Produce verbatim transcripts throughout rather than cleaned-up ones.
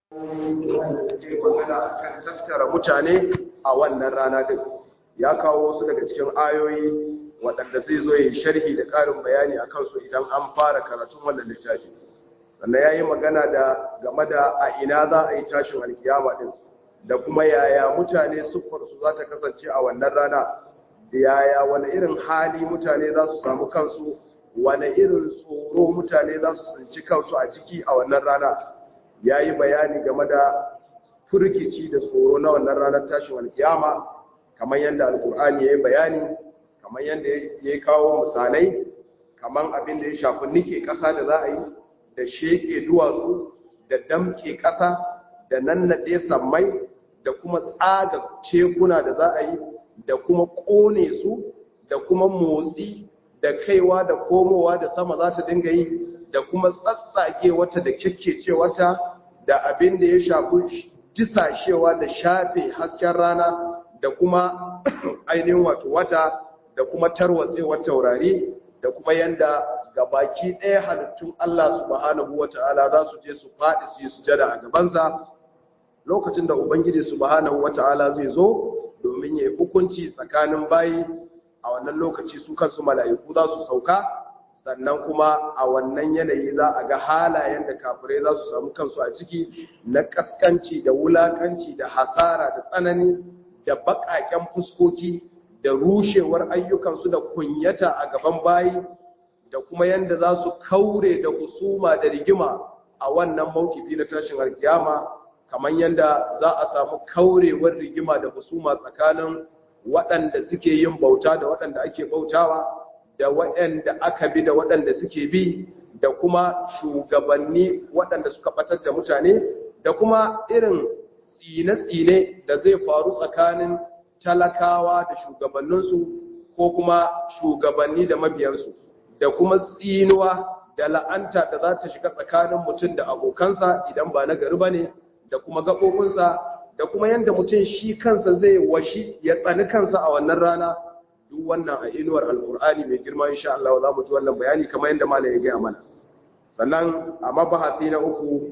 ke magana kan tattara mutane a wannan rana din ya kawo wasu daga cikin ayoyi waɗanda zai zo yi sharhi da ƙarin bayani a kansu idan an fara karatun wannan littafi sannan ya yi magana da game da a ina za a yi tashin alkiyama din da kuma yaya mutane siffarsu za ta kasance a wannan rana da yaya wani irin hali mutane za su samu kansu wani irin tsoro mutane za su tsinci kansu a ciki a wannan rana ya yi bayani game da firgici da tsoro na wannan ranar tashin alkiyama kamar yadda alkur'ani ya yi bayani kamar yadda ya kawo misalai kamar abin da ya shafi nike ƙasa da za a yi da sheƙe duwatsu da damke ƙasa da nannaɗe sammai da kuma tsaga tekuna da za a yi da kuma ƙone su da kuma motsi da kaiwa da komowa da sama za ta dinga yi da kuma tsatsage wata da kyakkece wata da abin da ya shafi disashewa da shafe hasken rana da kuma ainihin wato wata da kuma tarwatsewar taurari da kuma yanda gabaki ɗaya halittun Allah subhanahu wata'ala za su je su faɗi su yi sujada a gabansa lokacin da Ubangiji subhanahu wata'ala zai zo domin ya yi hukunci tsakanin bayi a wannan lokaci su kansu mala'iku za su sauka sannan kuma a wannan yanayi za a ga halayen da kafirai za su samu kansu a ciki na kaskanci da wulakanci da hasara da tsanani da baƙaƙen fuskoki da rushewar ayyukansu da kunyata a gaban bayi da kuma yanda za su kaure da husuma da rigima a wannan mawkifi na tashin alkiyama kamar yanda za a samu kaurewar rigima da husuma tsakanin waɗanda suke yin bauta da waɗanda ake bautawa da waɗanda aka bi da waɗanda suke bi da kuma shugabanni waɗanda suka ɓatar da mutane da kuma irin tsine-tsine da zai faru tsakanin talakawa da shugabanninsu ko kuma shugabanni da mabiyarsu da kuma tsinuwa da la'anta da za ta shiga tsakanin mutum da abokansa idan ba na gari ba ne da kuma gaɓoɓinsa da kuma yadda mutum shi kansa zai washi ya tsani kansa a wannan rana duk wannan a inuwar alkur'ani mai girma insha Allah za mu ji wannan bayani kamar yadda malam ya gaya mana sannan a mabahasi na uku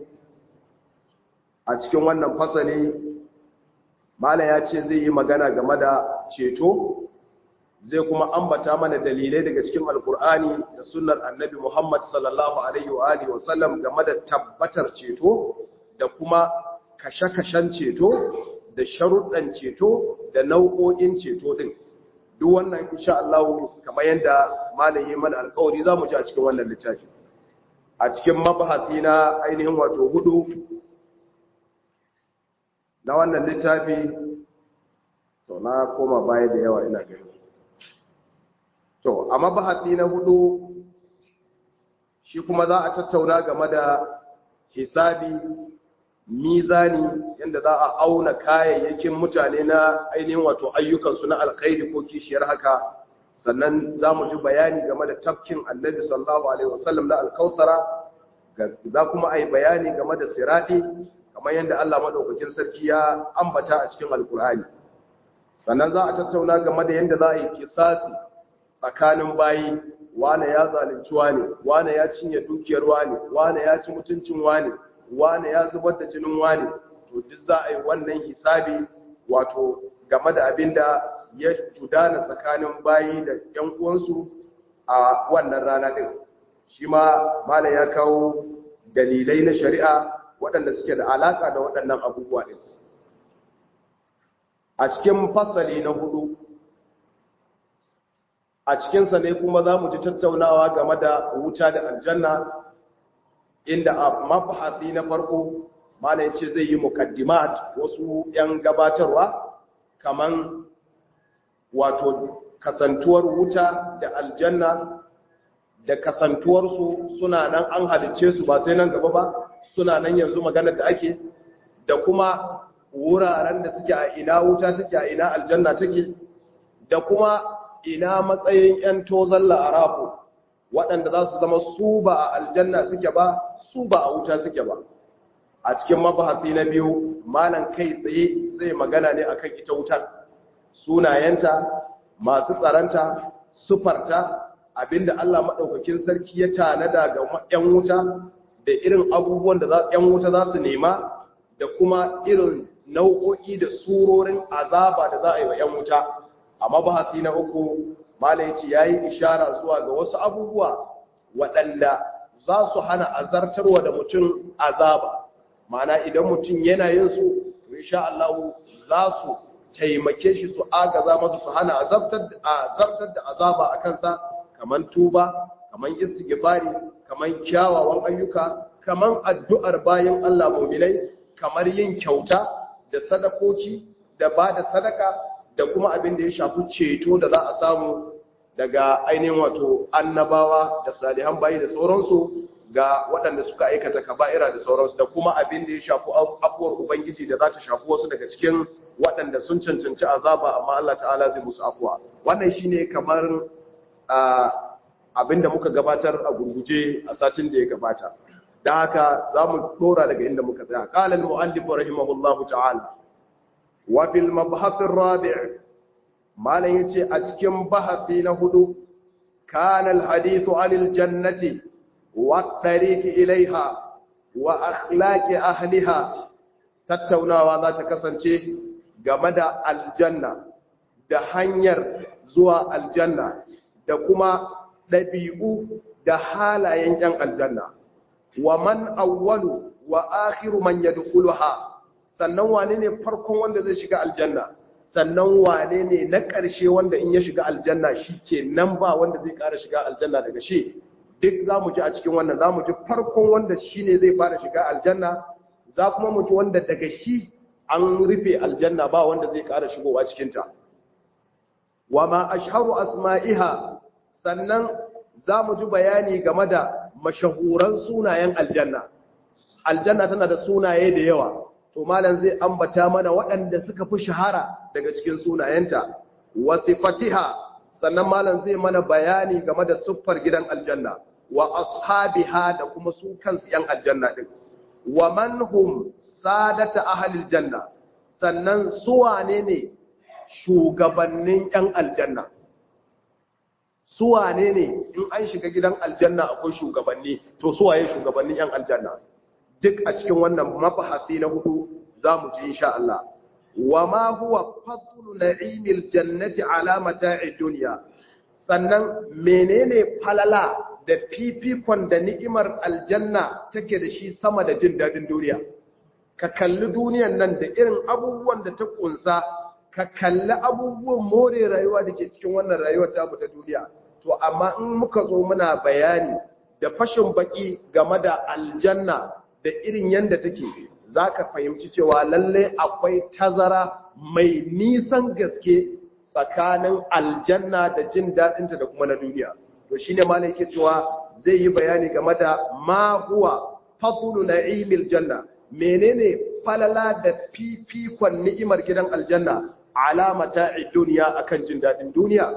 a cikin wannan fasali malam ya ce zai yi magana game da ceto zai kuma ambata mana dalilai daga cikin alkur'ani da sunnar annabi Muhammad sallallahu alaihi wa alihi wa sallam game da tabbatar ceto da kuma kashe-kashen ceto da sharuɗan ceto da nau'o'in ceto din duk wannan insha Allah kamar yadda malami mana alƙawari zamu ji a cikin wannan littafi a cikin mabahasi na ainihin wato hudu na wannan littafi to na koma baya da yawa ina gani to a mabahasi na hudu shi kuma za a tattauna game da hisabi mizani yadda za a auna kayayyakin mutane na ainihin wato ayyukansu na alkhairi ko kishiyar haka sannan za mu ji bayani game da tafkin annabi sallallahu alaihi wasallam na alkausara za kuma a yi bayani game da sirati kamar yadda Allah maɗaukakin sarki ya ambata a cikin alkur'ani sannan za a tattauna game da yadda za a yi kisasi tsakanin bayi wane ya zalunci wane wane ya cinye dukiyar wane wane ya ci mutuncin wane wane ya zubar da jinin wane to duk za a yi wannan hisabi wato game da abin da ya gudana tsakanin bayi da ƴan uwansu a wannan rana din shi ma malam ya kawo dalilai na shari'a waɗanda suke da alaka da waɗannan abubuwa din a cikin fasali na hudu a cikinsa ne kuma za mu ji tattaunawa game da wuta da aljanna inda a mafahasi na farko malai ce zai yi mukaddimat wasu yan gabatarwa kaman wato kasantuwar wuta da aljanna da kasantuwarsu suna nan an halicce su ba sai nan gaba ba suna nan yanzu maganar da ake da kuma wuraren da suke a ina wuta take a ina aljanna take da kuma ina matsayin yan tozon la'arafu waɗanda za su zama su ba a aljanna suke ba su ba a wuta suke ba a cikin mabahasi na biyu malam kai tsaye zai magana ne akan ita wutar sunayenta masu tsaranta sufarta abinda Allah maɗaukakin sarki ya tanada ga ƴan wuta da irin abubuwan da ƴan wuta za su nema da kuma irin nau'o'i da surorin azaba da za a yi wa 'yan wuta. Amma bahasi na uku malai ce yayi ishara zuwa ga wasu abubuwa waɗanda za su hana azartarwa da mutum azaba, ma'ana idan mutum yana yin su to insha Allah za su taimake shi su agaza masa su hana azabtar da azaba a kansa, kaman tuba, kaman istighfari, kaman kyawawan ayyuka, kaman addu'ar bayan Allah mu'minai, kamar yin kyauta da sadakoki da ba da sadaka da kuma abin da ya shafi ceto da za a samu daga ainihin wato annabawa da salihan bayi da sauransu ga waɗanda suka aikata kaba'ira da sauransu, da kuma abin da ya shafi afuwar ubangiji da za ta shafi wasu daga cikin waɗanda sun cancanci azaba amma Allah ta'ala zai musu afuwa. Wannan shine kamar abin da muka gabatar a gurguje a satin da ya gabata. Da haka za mu dora daga inda muka tsaya. Qala al-mu'allif rahimahullahu ta'ala wa bil mabhath ar-rabi' malan yace a cikin bahasi na hudu kana al-hadithu 'anil jannati wa at-tariq ilayha wa akhlaqi ahliha. Tattaunawa za ta kasance game da aljanna da hanyar zuwa aljanna da kuma ɗabi'u da halayen 'yan aljanna. Wa man awwalu wa akhiru man yadkhuluha, sannan wane ne farkon wanda zai shiga aljanna, sannan wane ne na ƙarshe wanda in ya shiga aljanna shikenan ba wanda zai ƙara shiga aljanna daga shi. Duk zamu ji a cikin wannan, zamu ji farkon wanda shine zai fara shiga aljanna, za kuma mu ji wanda daga shi an rufe aljanna ba wanda zai ƙara shigowa cikin ta. Wa ma ashharu asma'iha, sannan zamu ji bayani game da mashahuran sunayen aljanna. Aljanna tana da sunaye da yawa, to malam zai ambata mana waɗanda suka fi shahara daga cikin sunayenta. Wa sifatiha, sannan malam zai mana bayani game da siffar gidan aljanna. Wa ashabiha, da kuma su kansu yan aljanna din. Wa man hum sadata ahlil janna, sannan su wane ne shugabannin yan aljanna. Su wane ne in an shiga gidan aljanna akwai shugabanni, to su waye shugabannin yan aljanna? Duk a cikin wannan mabahasi na hudu zamu ji insha Allah. Wa ma huwa fadlu na'imil jannati ala mata'id dunya, sannan menene falala da fifikon da ni'imar aljanna take da shi sama da jin dadin duniya? Ka kalli duniyan nan da irin abubuwan da ta kunsa, ka kalli abubuwan more rayuwa da ke cikin wannan rayuwar tamu ta duniya. To amma in muka zo muna bayani da fashin baki game da aljanna da irin yanda take, za ka fahimci cewa lalle akwai tazara mai nisan gaske tsakanin aljanna da jin daɗinta da kuma na duniya. To shi ne malai yake cewa zai yi bayani game da ma huwa fadlu na'imil janna, menene falala da fifikon ni'imar gidan aljanna ala mata'id duniya akan jin daɗin duniya.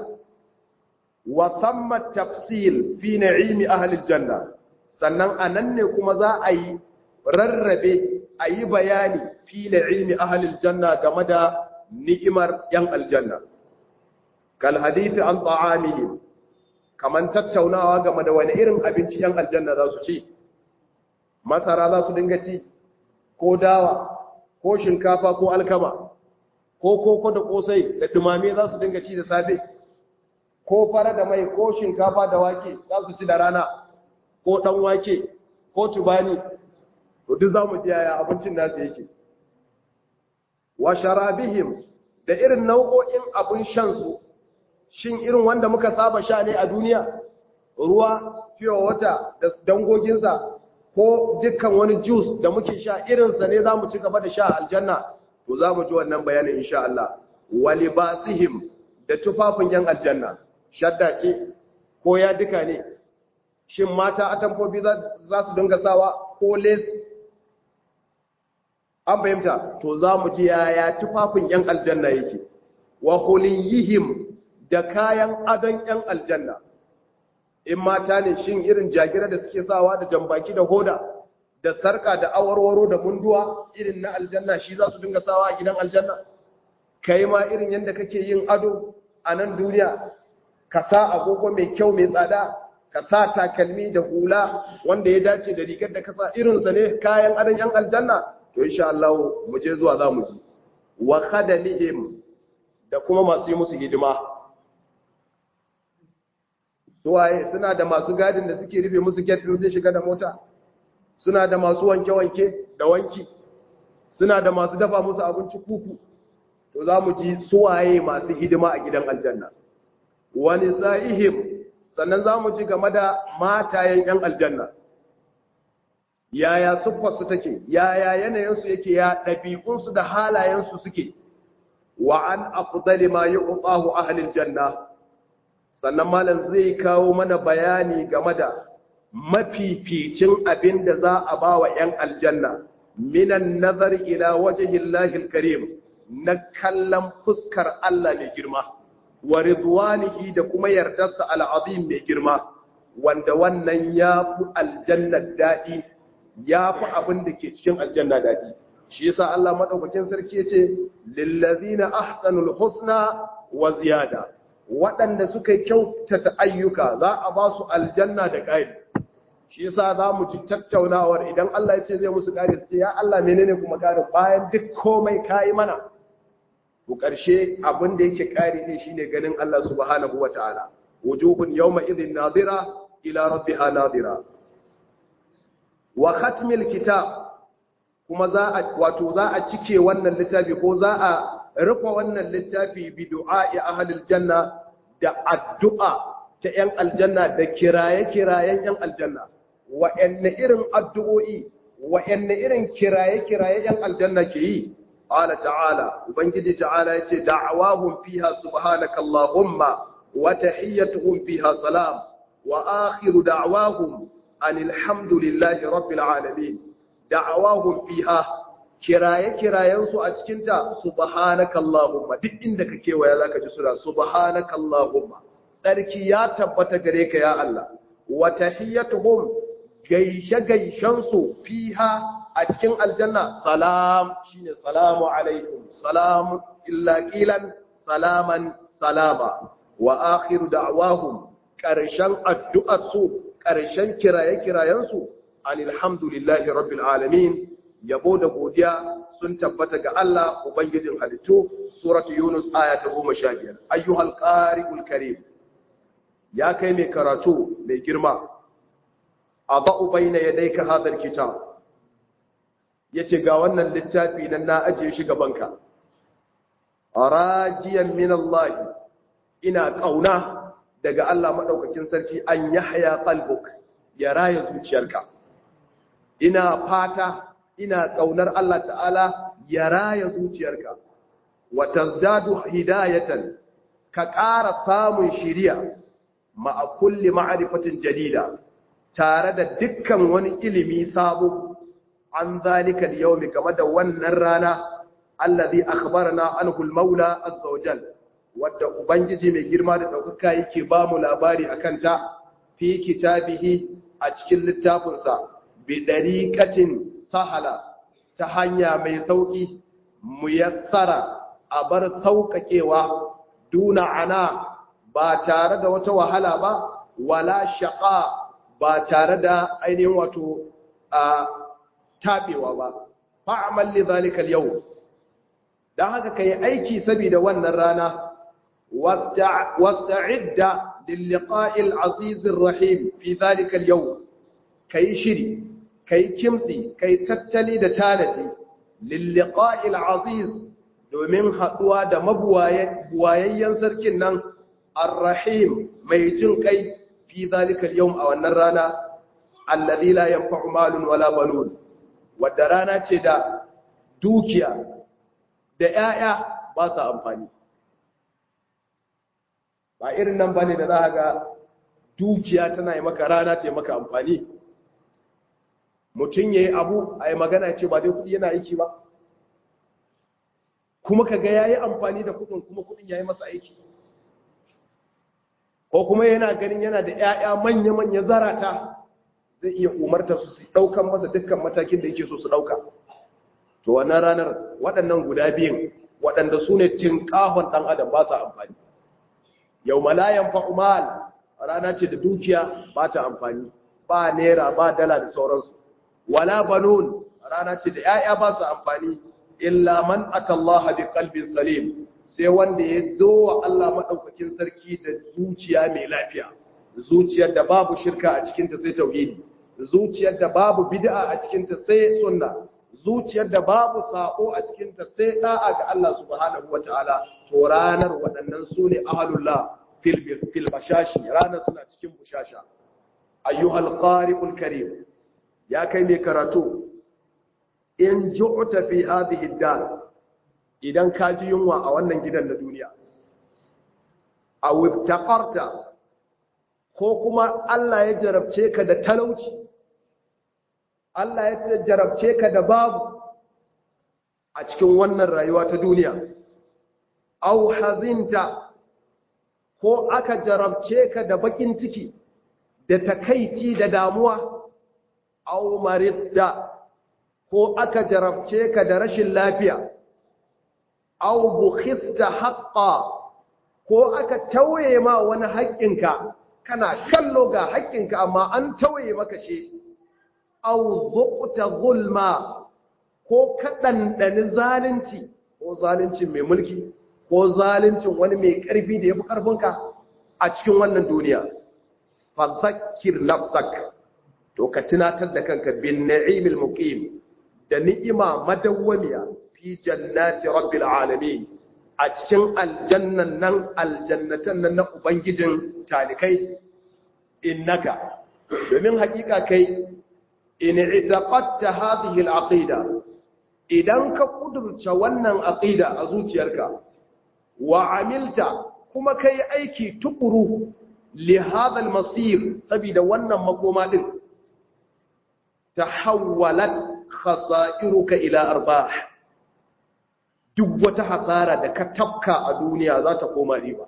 Wa thamma tafsil fi na'imi ahli aljanna, sannan anan ne kuma za a yi rarrabe a yi bayani fi na'imi ahli aljanna game da ni'imar yan aljanna. Kal hadithi an ta'amihim, kaman tattaunawa game da wani irin abinci yan aljanna za su ci. Masara za su dinga ci, ko dawa, ko shinkafa, ko alkama, ko koko da kosai da dumame za su dinga ci da safe, ko fara da mai, ko shinkafa da wake za su ci da rana, ko dan wake, ko tubani. To duk za mu ji yaya abincin nasu yake. Wa sharabihim, da irin nau'o'in abin shansu, shin irin wanda muka saba sha ne a duniya, ruwa, fiye wata da dangoginsa, ko dukkan wani juice da muke sha irinsa ne za mu ci gaba da sha aljanna? To za mu ji wannan bayanin insha Allah. Wa libasihim, da tufafin yan aljanna, shadda ce ko ya duka ne, shin mata atamfofi za su dinga sawa ko lace? An fahimta? To za mu ji yaya tufafin yan aljanna yake. Wa huliyihim, da kayan adon yan aljanna, in mata ne shin irin jagira da suke sawa da jambaki da hoda da sarka da awarwaro da munduwa irin na aljanna shi za su dinga sawa a gidan aljanna? Kai ma irin yadda kake yin ado a nan duniya, ka sa agogo mai kyau mai tsada, ka sa takalmi da hula wanda ya dace da rigar da ka sa, irinsa ne kayan adon yan aljanna? to insha Allah mu je zuwa zamu ji wa khadamihim da kuma masu yi musu hidima suwaye suna da masu gadin da suke rufe musu gate din sun shiga da mota, suna da masu wanke-wanke da wanki, suna da masu dafa musu abinci kuku. To za mu ji suwaye masu hidima a gidan aljanna. Wani sa'ihim, sannan za mu ji game da matayen ‘yan aljanna. Yaya siffarsu take, yaya yanayinsu yake, ya ɗabi'unsu da halayensu suke, wa an afdali ma yi ƙuƙahu ahalin janna. Sannan malam zai kawo mana bayani game da mafificin abin da za a ba wa ‘yan aljanna, minan nazar ila wajihin lahil karim, na kallon fuskar Allah mai girma, wa ridwanihi da kuma yardarsa al'azim mai girma, wanda wannan ya fi aljannar daɗi, ya fi abin da ke cikin aljanna daɗi. Shi yasa Allah maɗaukakin sarki ya ce, lillazina ahsanul husna wa ziyada, waɗanda suka kyautata ayyuka za a ba su aljanna da ƙari. Shi yasa za mu ci tattaunawar idan Allah ya ce zai musu ƙari su ce, ya Allah menene kuma ƙarin bayan duk komai kayi mana. To ƙarshe abin da yake ƙari ne shine ganin Allah subhanahu wata'ala. Wujuhun yawma idhin nadira ila rabbiha nadira. Wa khatmil kitab, kuma za a wato za a cike wannan littafi ko za a rufe wannan littafi bi du'a'i ahlil janna, da addu'a ta ‘yan aljanna da kiraye-kirayen ‘yan aljanna. Wa'yanne irin addu'o'i, wa'yanne irin kiraye-kiraye ‘yan aljanna ke yi? Ala ta'ala, Ubangiji ta'ala ya ce, da'awahun fiha subhanakallahumma wa tahiyyatuhum fiha salam, wa akhiru da'awahum anil hamdulillahi rabbil alamin. Da'awahun fiha, kiraye-kirayensu a cikinta subhanakallahumma, duk inda ka kewaya za ka ji suna subhanakallahumma, tsarki ya tabbata gare ka ya Allah. Wa tahiyyatuhum, gaishe-gaishensu fiha a cikin aljanna, salam shine salamu alaikum, salamun illa qilan salaman salama. Wa akhiru da'wahum, ƙarshen addu'arsu, ƙarshen kiraye-kirayensu, alhamdulillahi rabbil alamin, yabo da godiya sun tabbata ga Allah ubangijin halittu. Suratu Yunus aya ta goma sha biyar. Ayyuhal qari'ul karim, ya kai mai karatu mai girma, adau baina yadayka hadal kitab, yace ga wannan littafi nan na ajiye shi gabanka, rajiyan min Allah, ina kauna daga Allah madaukakin sarki an yahya qalbuk, ya raya zuciyarka. Ina fata, ina kaunar Allah ta'ala ya raya zuciyarka, wa tazdadu hidayatan, ka ƙara samun shiriya, ma'a kulli ma'rifatin jadida, tare da dukkan wani ilimi sabo, an zalika al-yawmi, game da wannan rana, allazi akhbarana anhu al-maula azza wajal, wadda ubangiji mai girma da daukaka yake ba mu labari akan ta fi kitabihi, a cikin littafinsa, bi dariqatin sahala, ta hanya mai sauki, muyassara, a bar sauƙaƙewa, duna ana, ba tare da wata wahala ba, wala shaqa, ba tare da ainihin wato a tabewa ba. Fa'amal li zalika al-yawm, dan haka kai aiki saboda wannan rana, wasta'idda lil liqa'i al-aziz ar-rahim fi zalika al-yawm, kai shiri, kai kimtsi, kai tattali da tanadi lil liqa'i al-aziz, domin haduwa da mabuwayayyen sarkin nan ar-rahim, mai jin kai, fi zalika al-yawm, a wannan rana, alladhi la yanfa'u malun wala banun, wadda rana ce da dukiya da 'ya'ya ba sa amfani. Ba irin nan bane da za ga dukiya tana yi maka, rana ce maka amfani. Mutum yayi abu ai magana ce ba dai kudi yana aiki ba, kuma kaga yayi amfani da kudin, kuma kudin yayi masa aiki. Ko kuma yana ganin yana da 'ya'ya manya-manya zarata, zai iya umarta su su daukan masa dukkan matakin da yake so su dauka. To wannan ranar, waɗannan guda biyun, waɗanda su ne tinkahon ɗan adam, ba sa amfani. Yau malayan fa'umal, rana ce da dukiya ba ta amfani, ba naira, ba dala da sauransu. Wala banun, rana ce da 'ya'ya ba su amfani illa man atallaha bi qalbin salim, sai wanda ya zo wa Allah madaukakin sarki da zuciya mai lafiya, zuciyar da babu shirka a cikin ta sai tauhidi, zuciyar da babu bid'a a cikin ta sai sunna, zuciyar da babu sako a cikin ta sai da'a ga Allah subhanahu wataala. To ranar waɗannan sune ahlullah fil fil bashashi, ranar suna cikin bushasha. ayyuhal qari'ul karim, ya kai mai karatu, in ju'ta fi hadhihi ad-dar, idan ka ji yunwa a wannan gidan na duniya, aw ibtaqarta, ko kuma Allah ya jarabce ka da talauci, Allah ya jarabce ka da babu a cikin wannan rayuwa ta duniya, aw hazinta, ko aka jarabce ka da bakin ciki da takaici da damuwa, aw maridda, ko aka jarabce ka da rashin lafiya, aw bukhista haqqa, ko aka tauye ma wani haƙƙinka, kana kallo ga haƙƙinka amma an tauye maka shi, aw zuqta zulma, ko ka dandani zalunci, ko zaluncin mai mulki, ko zaluncin wani mai ƙarfi da yafi ƙarfinka a cikin wannan duniya. Fa zakkir nafsak, to ka tunatar da kanka bin na'imil muqim, da ni'ima madawwamiya fi jannati rabbil alamin, a cikin aljannan nan aljannatan nan na ubangijin talikai. Innaka, domin hakika kai, in itaqatta hadhihi al-aqida, idan ka kudurta wannan aqida a zuciyarka, wa amilta, kuma kai aiki tukuru li hadha al-masir, sabida wannan makoma din, tahawwalat khasa'iruka ila arbah, duk wata hasara da ka tafka a duniya za ta koma riba.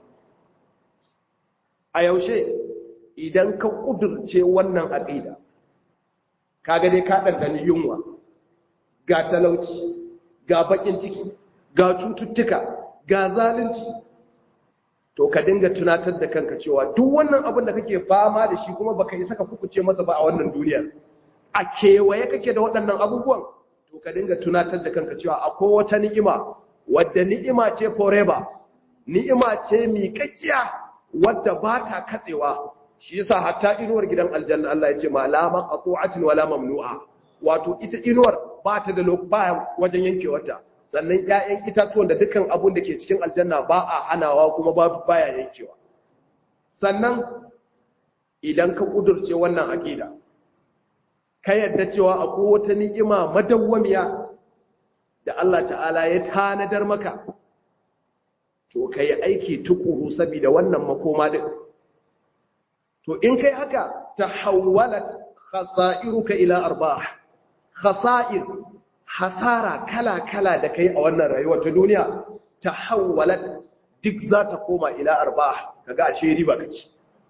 A yaushe idan ka kudurce wannan aqida, kaga dai ka dandani yunwa, ga talauci, ga bakin ciki, ga cututtuka, ga zalunci, to ka dinga tunatar da kanka cewa duk wannan abin da kake fama da shi kuma baka isa ka kukuce masa ba a wannan duniyar, a kewaye kake da waɗannan abubuwan, to ka dinga tunatar da kanka cewa akwai wata ni'ima wadda ni'ima ce forever, ni'ima ce miƙaƙƙiya wadda ba ta katsewa. Shi yasa hatta inuwar gidan aljanna Allah ya ce ma la maqtu'atin wala mamnu'a, wato ita inuwar ba ta da lokaci wajen yankewarta, sannan ƴaƴan itatuwan da dukkan abun da ke cikin aljanna ba a hanawa kuma babu baya yankewa. Sannan idan ka kudurce wannan aqida, ka yadda cewa akwai wata ni'ima madawwamiya da Allah ta'ala ya tanadar maka, to kai aiki tukuru saboda wannan makoma din. To in kai haka, tahawwalat khasa'iruka ila arbah, khasa'ir, hasara kala-kala da kai a wannan rayuwar ta duniya, tahawwalat, duk za ta koma ila arbah, kaga ashe riba kace.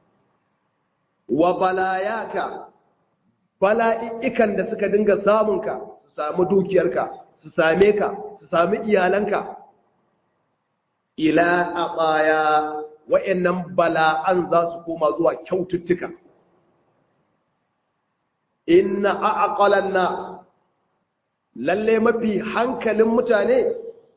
Wa balayaka, bala'i'ikan da suka dinga samunka, su samu dukiyarka, su same ka, su sami iyalanka, ila aqaya, wa'annan bala'an za su koma zuwa kyaututtuka. Inna a'aqalan nas, lalle mafi hankalin mutane,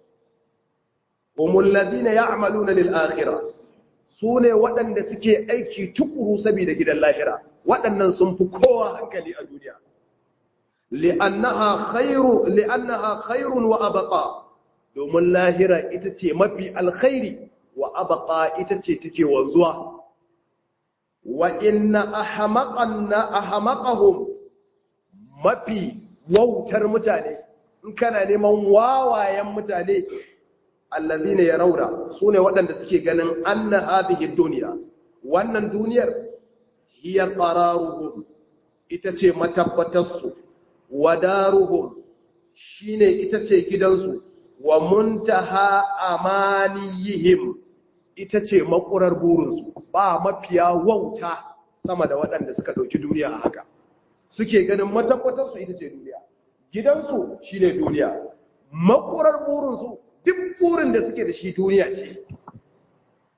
humul ladina ya'maluna lil akhirah, sune waɗanda suke aiki tukuru saboda gidan lahira. Waɗannan sun fi kowa hankali a duniya. Li'annaha khairu li'annaha khairun wa abqa, domin lahira ita ce mafi alkhairi, wa abqa ita ce take wanzuwa. Wa inna ahmaqanna ahmaqahum, mafi wautar mutane, in kana neman wawayen mutane, allazina yarawna, sune waɗanda suke ganin anna hadhihi dunya, wannan duniyar, hiya qararuhum, ita ce matabbatarsu, wa daruhum, shine ita ce gidansu, wa muntaha amaniyihim, ita ce makurar burinsu. Ba mafiya wauta sama da waɗanda suka ɗauki duniya a haka, suke ganin matabbatarsu ita ce duniya, gidansu shine duniya, makurar burinsu duk burin da suke da shi duniya ce.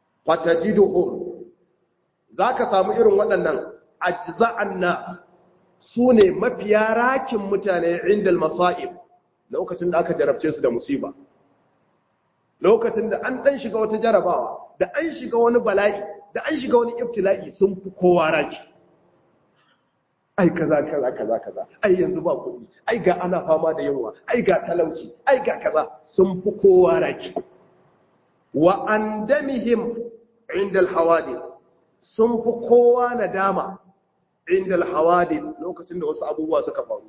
Fatajiduhum, za ka samu irin waɗannan ajza'an nas, su ne mafiya rakin mutane indal masa'ib lokacin da aka jarabce su da musiba, lokacin da an dan shiga wata jarabawa, da an shiga wani bala'i, da an shiga wani ibtila'i sun fi kowa raki. Ai kaza kaza kaza kaza, ai yanzu ba kuɗi, ai ga ana fama da yunwa, ai ga talauci, ai ga kaza, sun fi kowa raki. Wa andamihim inda alhawadith, sun fi kowa nadama inda alhawadith lokacin da wasu abubuwa suka faru.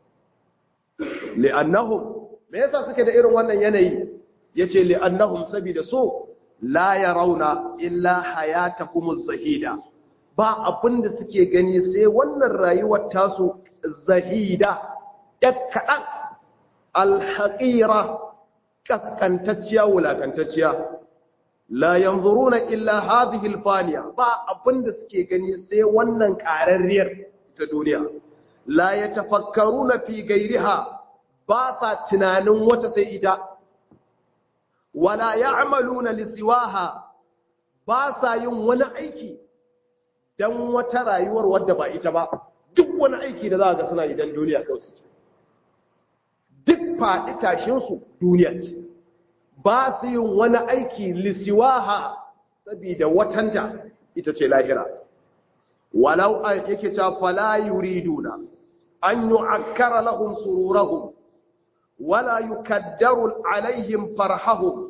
Li'annahum, me yasa suke da irin wannan yanayi? Yace li'annahum sabida su la yarawna illa hayatakumuz zahida, ba abinda suke gani sai wannan rayuwar tasu zahida, yak kadan, alhaqira, kaskantacciya, wulakantacciya. La yanzuruna illa hadhihi alfaniya, ba abinda suke gani sai wannan ƙararriyar ta duniya. La yatafakkaruna fi gairiha, ba sa tunanin wata sai ita. Wala ya'maluna lisiwaha, ba sa yin wani aiki dan wata rayuwar wadda ba ita ba. Duk wani aiki da za ga suna idan duniya kawai suke. Duk faɗi tashinsu duniya ce. Ba su yin wani aiki lisiwaha saboda watanta ita ce lahira. Walau an yake ta fala yuriduna an yu'akkara lahum sururahum wala yukaddaru alaihim farhahum.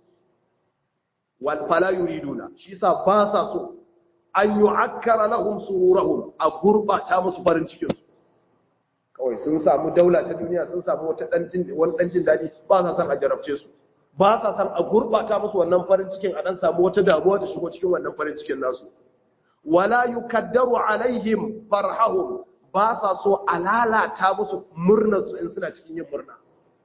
Wal fala yuriduna, shi sa ba sa so an yu'akkara lahum sururahum, a gurbata musu farin cikin su. Kawai sun samu daula ta duniya, sun samu wata dan jin wani dan jin dadi, ba sa san a jarabce su. Ba sa san a gurbata musu wannan farin cikin, a dan samu wata damuwa ta shigo cikin wannan farin cikin nasu. Wala yukaddaru alaihim farhahum, ba sa so a lalata musu murnar su in suna cikin yin murna.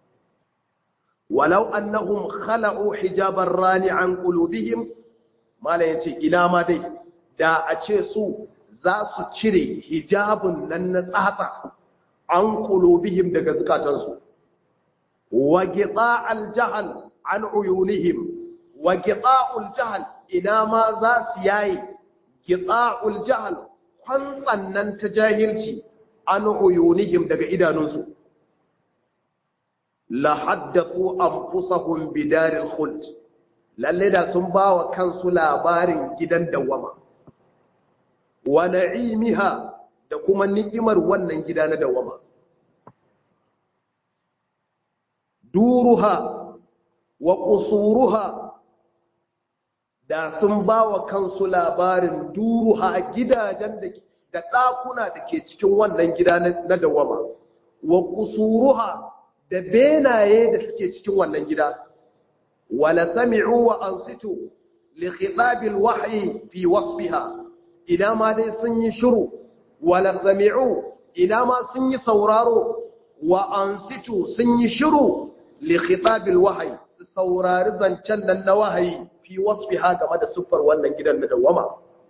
Walau annahum khala'u hijaban rani'an qulubihim, mala yace ina ma dai da a ce su za su cire hijabun nan na tsatsa an qulubihim daga zukatansu, wa qita'al jahl an uyunihim, wa qita'ul jahl, ina ma za su yayi qita'ul jahl, kwantsan nan ta jahilci an uyunihim daga idanunsu. La haddathu anfusahum bidaril khuld, lalle da sun bawa kansu labarin gidan dawama, wa na'imiha, da kuma ni'imar wannan gida na dawama. Duruha wa qusuruha, da sun bawa kansu labarin duruha, gidajen da da dakuna da ke cikin wannan gida na dawama, wa qusuruha, da benaye da suke cikin wannan gida. Wala sami'u wa ansitu li khitabil wahyi fi wasfiha, ina ma dai sun yi shiru. Wala sami'u, ina ma sun yi sauraro. Wa ansitu, sun yi shiru li khitabil wahyi, su saurari zancen nan na wahayi fi wasfiha, game da siffar wannan gidan na dawama.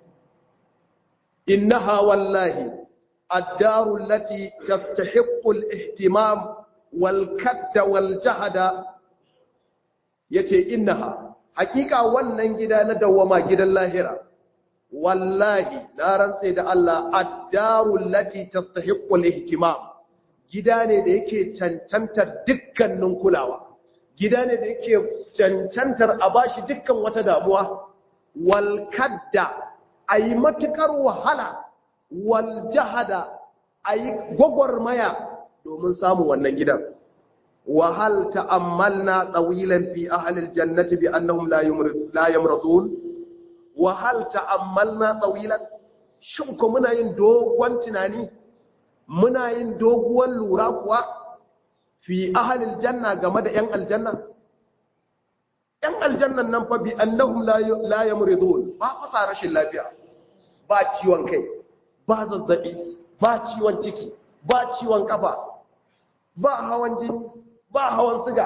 Innaha wallahi ad-daru allati tastahiqqu al-ihtimam walkadda waljahada, yace innaha, hakika wannan gida na dawama, gidan lahira, wallahi na rantse da Allah, ad-daru allati tastahiqqu al-ihtimam, gida ne da yake cancantar dukkanin kulawa, gida ne da yake cancantar a bashi dukkan wata damuwa. Walkadda, ayi matukar wahala, waljahada, ayi gwagwarmaya domin samun wannan gidan. Wa hal ta'ammalna tawilan fi ahli aljannati bi annahum la yumrid la yamradun. Wa hal ta'ammalna tawilan, shin ko muna yin dogon tunani, muna yin doguwar lura kuwa fi ahli aljanna, game da yan aljanna? Yan aljannan nan fa bi annahum la yamridun, ba fasa rashin lafiya, ba ciwon kai, ba zazzabi, ba ciwon ciki, ba ciwon kafa, ba hawan jini, ba hawan siga,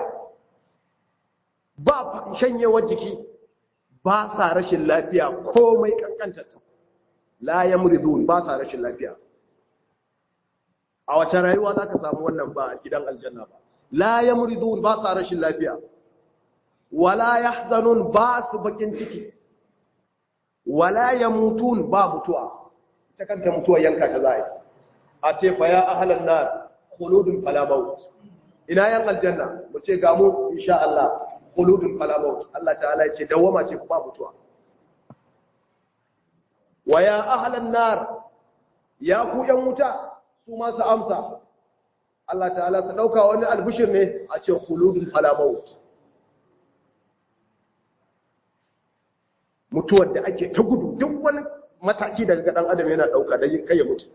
ba shanyewar jiki, ba sa rashin lafiya komai kankantata. La yamridun, ba sa rashin lafiya. A wace rayuwa za ka samu wannan ba a gidan aljanna ba? La yamridun, ba sa rashin lafiya. Wala yahzanun, ba su bakin ciki. Wala yamutun, ba mutuwa. Ta kanta mutuwa yanka ta zai. a ce fa ya ahlan nar khuludun fala maut, ina yan aljanna mu ce ga mu insha Allah khuludun fala maut, Allah ta'ala ya ce dawama ce ba mutuwa. wa ya ahlan nar, ya ku yan wuta su ma su amsa, Allah ta'ala su dauka wani albishir ne a ce khuludun fala maut, mutuwar da ake ta gudu, duk wani mataki daga dan adam yana dauka da yin kai ya mutu,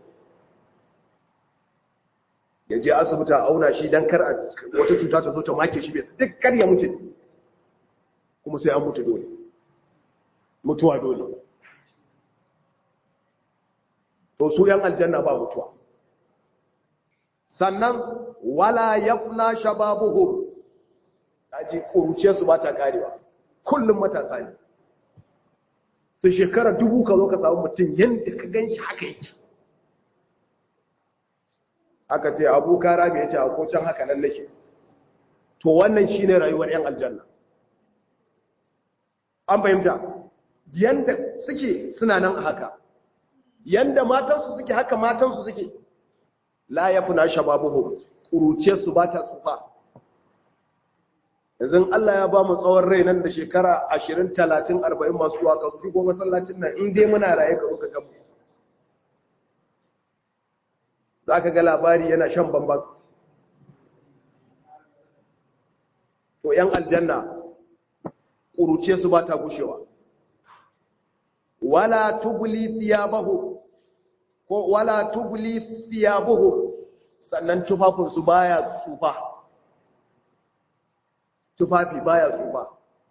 ya je asibiti a auna shi dan kar wata cuta ta zo ta make shi bai duk kar ya mutu, kuma sai an mutu dole, mutuwa dole. To su yan aljanna ba mutuwa. Sannan wala yafna shababuhum, kaji kuruce su ba ta karewa, kullum matasa ne. Su shekara dubu ka zo ka samu mutum yadda ka gan shi haka yake. Aka ce abu kara mai yace a kocan haka nan nake. To wannan shi ne rayuwar yan aljanna. An fahimta, yadda suke suna nan a haka. Yanda matansu suke haka matansu suke, la yafna shababuhum, kuruce su ba ta tsufa. Yanzu Allah ya ba mu tsawon rai nan da shekara ashirin talatin arba'in masu waka su shigo masallacin nan, in dai muna raye ka ruka gamu za ka ga labari yana shan bambam. To yan aljanna kuruce su ba ta gushewa. wala tubli thiyabahu ko wala tubli thiyabuhu, sannan tufafin su baya tsufa, tufafi baya tsufa.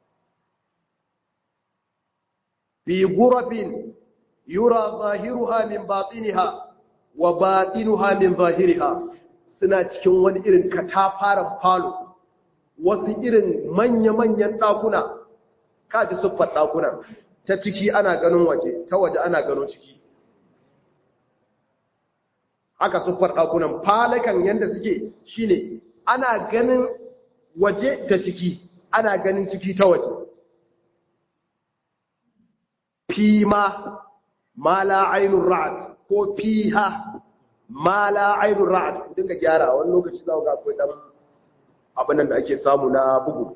fi ghurabin yura zahiruha min batiniha wa batinuha min zahiriha, suna cikin wani irin katafaren falo, wasu irin manya-manyan ɗakuna, kaji siffar ɗakunan, ta ciki ana ganin waje, ta waje ana gano ciki. Haka siffar ɗakunan falakan yadda suke shine ana ganin waje ta ciki, ana ganin ciki ta waje. Fima ma la ainun ra'ad, ko fiha ma la ainun ra'ad, ku dinga gyara wani lokaci za ku ga akwai dan abin nan da ake samu na bugu.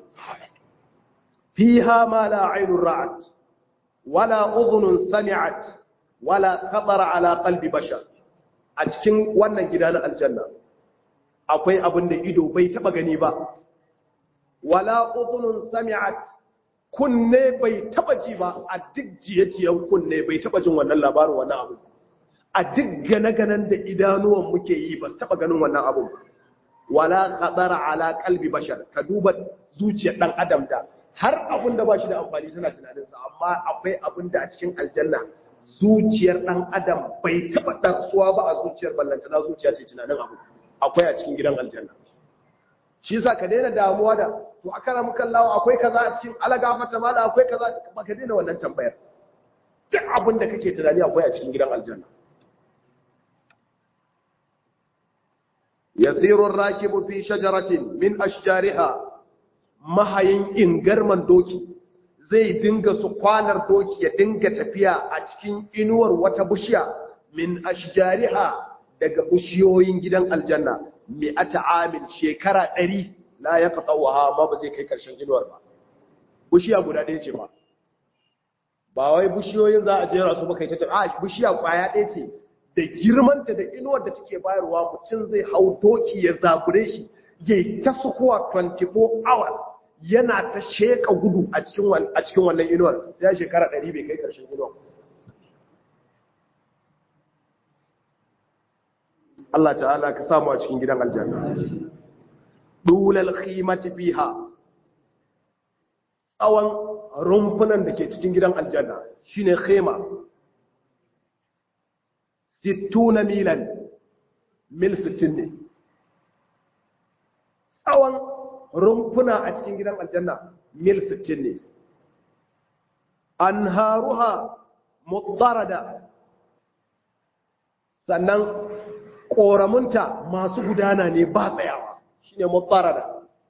Fiha ma la ainun ra'ad wala udhunun sami'at wala khatara ala qalbi bashar. A cikin wannan gida na aljanna akwai abin da ido bai taba gani ba, wala udhunun sami'at, kunne bai taba ji ba, a duk jiye-jiyen kunne bai taba jin wannan labarin wannan abu, a duk gane-ganen da idanuwan muke yi ba su taba ganin wannan abu. Wala khatara ala qalbi bashar, ka duba zuciyar dan adam da har abin da ba shi da amfani tana tunaninsa, amma akwai abin da a cikin aljanna zuciyar ɗan adam bai taɓa ɗarsuwa ba a zuciyar ballantana zuciya ce tunanin abu, akwai a cikin gidan aljanna. Shi sa ka daina damuwa da to aka ramu kallawa akwai kaza a cikin alagafata mala akwai kaza, ba ka daina wannan tambayar. Duk abin da kake tunani akwai a cikin gidan aljanna. yasiru rakibu fi shajaratin min ashjariha, mahayin ingarman doki zai dinga su kwanar doki ya dinga tafiya a cikin inuwar wata bishiya, min ashjariha, daga bishiyoyin gidan aljanna, mi'ata amin, shekara ɗari, la ya qatawaha, ma ba zai kai karshen inuwar ba. Bishiya guda ɗaya ce ba ba wai bishiyoyin za a jera su ba kai ta tafi, a bishiya kwaya ɗaya ce, da girmanta da inuwar da take bayarwa, mutum zai hau doki ya zabure shi ya ta sukuwa twenty-four hours yana ta sheka gudu a cikin wannan inuwar, sai ya shekara ɗari bai kai ƙarshen inuwar. Allah ta'ala ka samu a cikin gidan aljanna. Dulal khimati fiha, tsawon rumfunan da ke cikin gidan aljanna shine khima, sittuna milan, mil sittin ne. Tsawon rumfuna a cikin gidan aljanna mil sittin ne. Anharuha mutarada, sannan ƙoramunta masu gudana ne ba tsayawa, shine mutarada.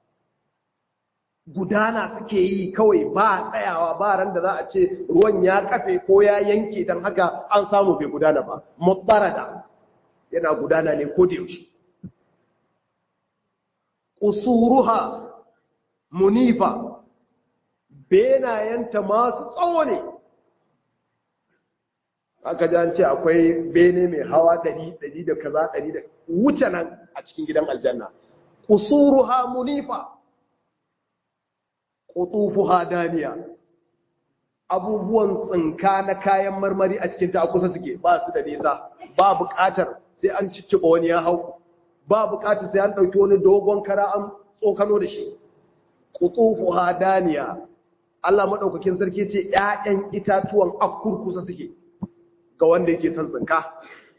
Gudana suke yi kawai ba tsayawa, ba ran da za a ce ruwan ya kafe ko ya yanke don haka an samu bai gudana ba. Mutarada, yana gudana ne ko da yaushe. Qusuruha munifa, benayenta masu tsawo ne. Aka ji an ce akwai bene mai hawa ɗari ɗari da kaza ɗari da wuce nan a cikin gidan aljanna. Qusuruha munifa qutufuha daniya, abubuwan tsinka na kayan marmari a cikin ta a kusa suke, ba su da nisa, ba buƙatar sai an cicciɓa wani ya hau, ba buƙatar sai an ɗauki wani dogon kara an tsokano da shi. Qutufuha daniya, Allah maɗaukakin sarki ce ‘ya'yan itatuwan akkur kusa suke ga wanda yake son tsinka.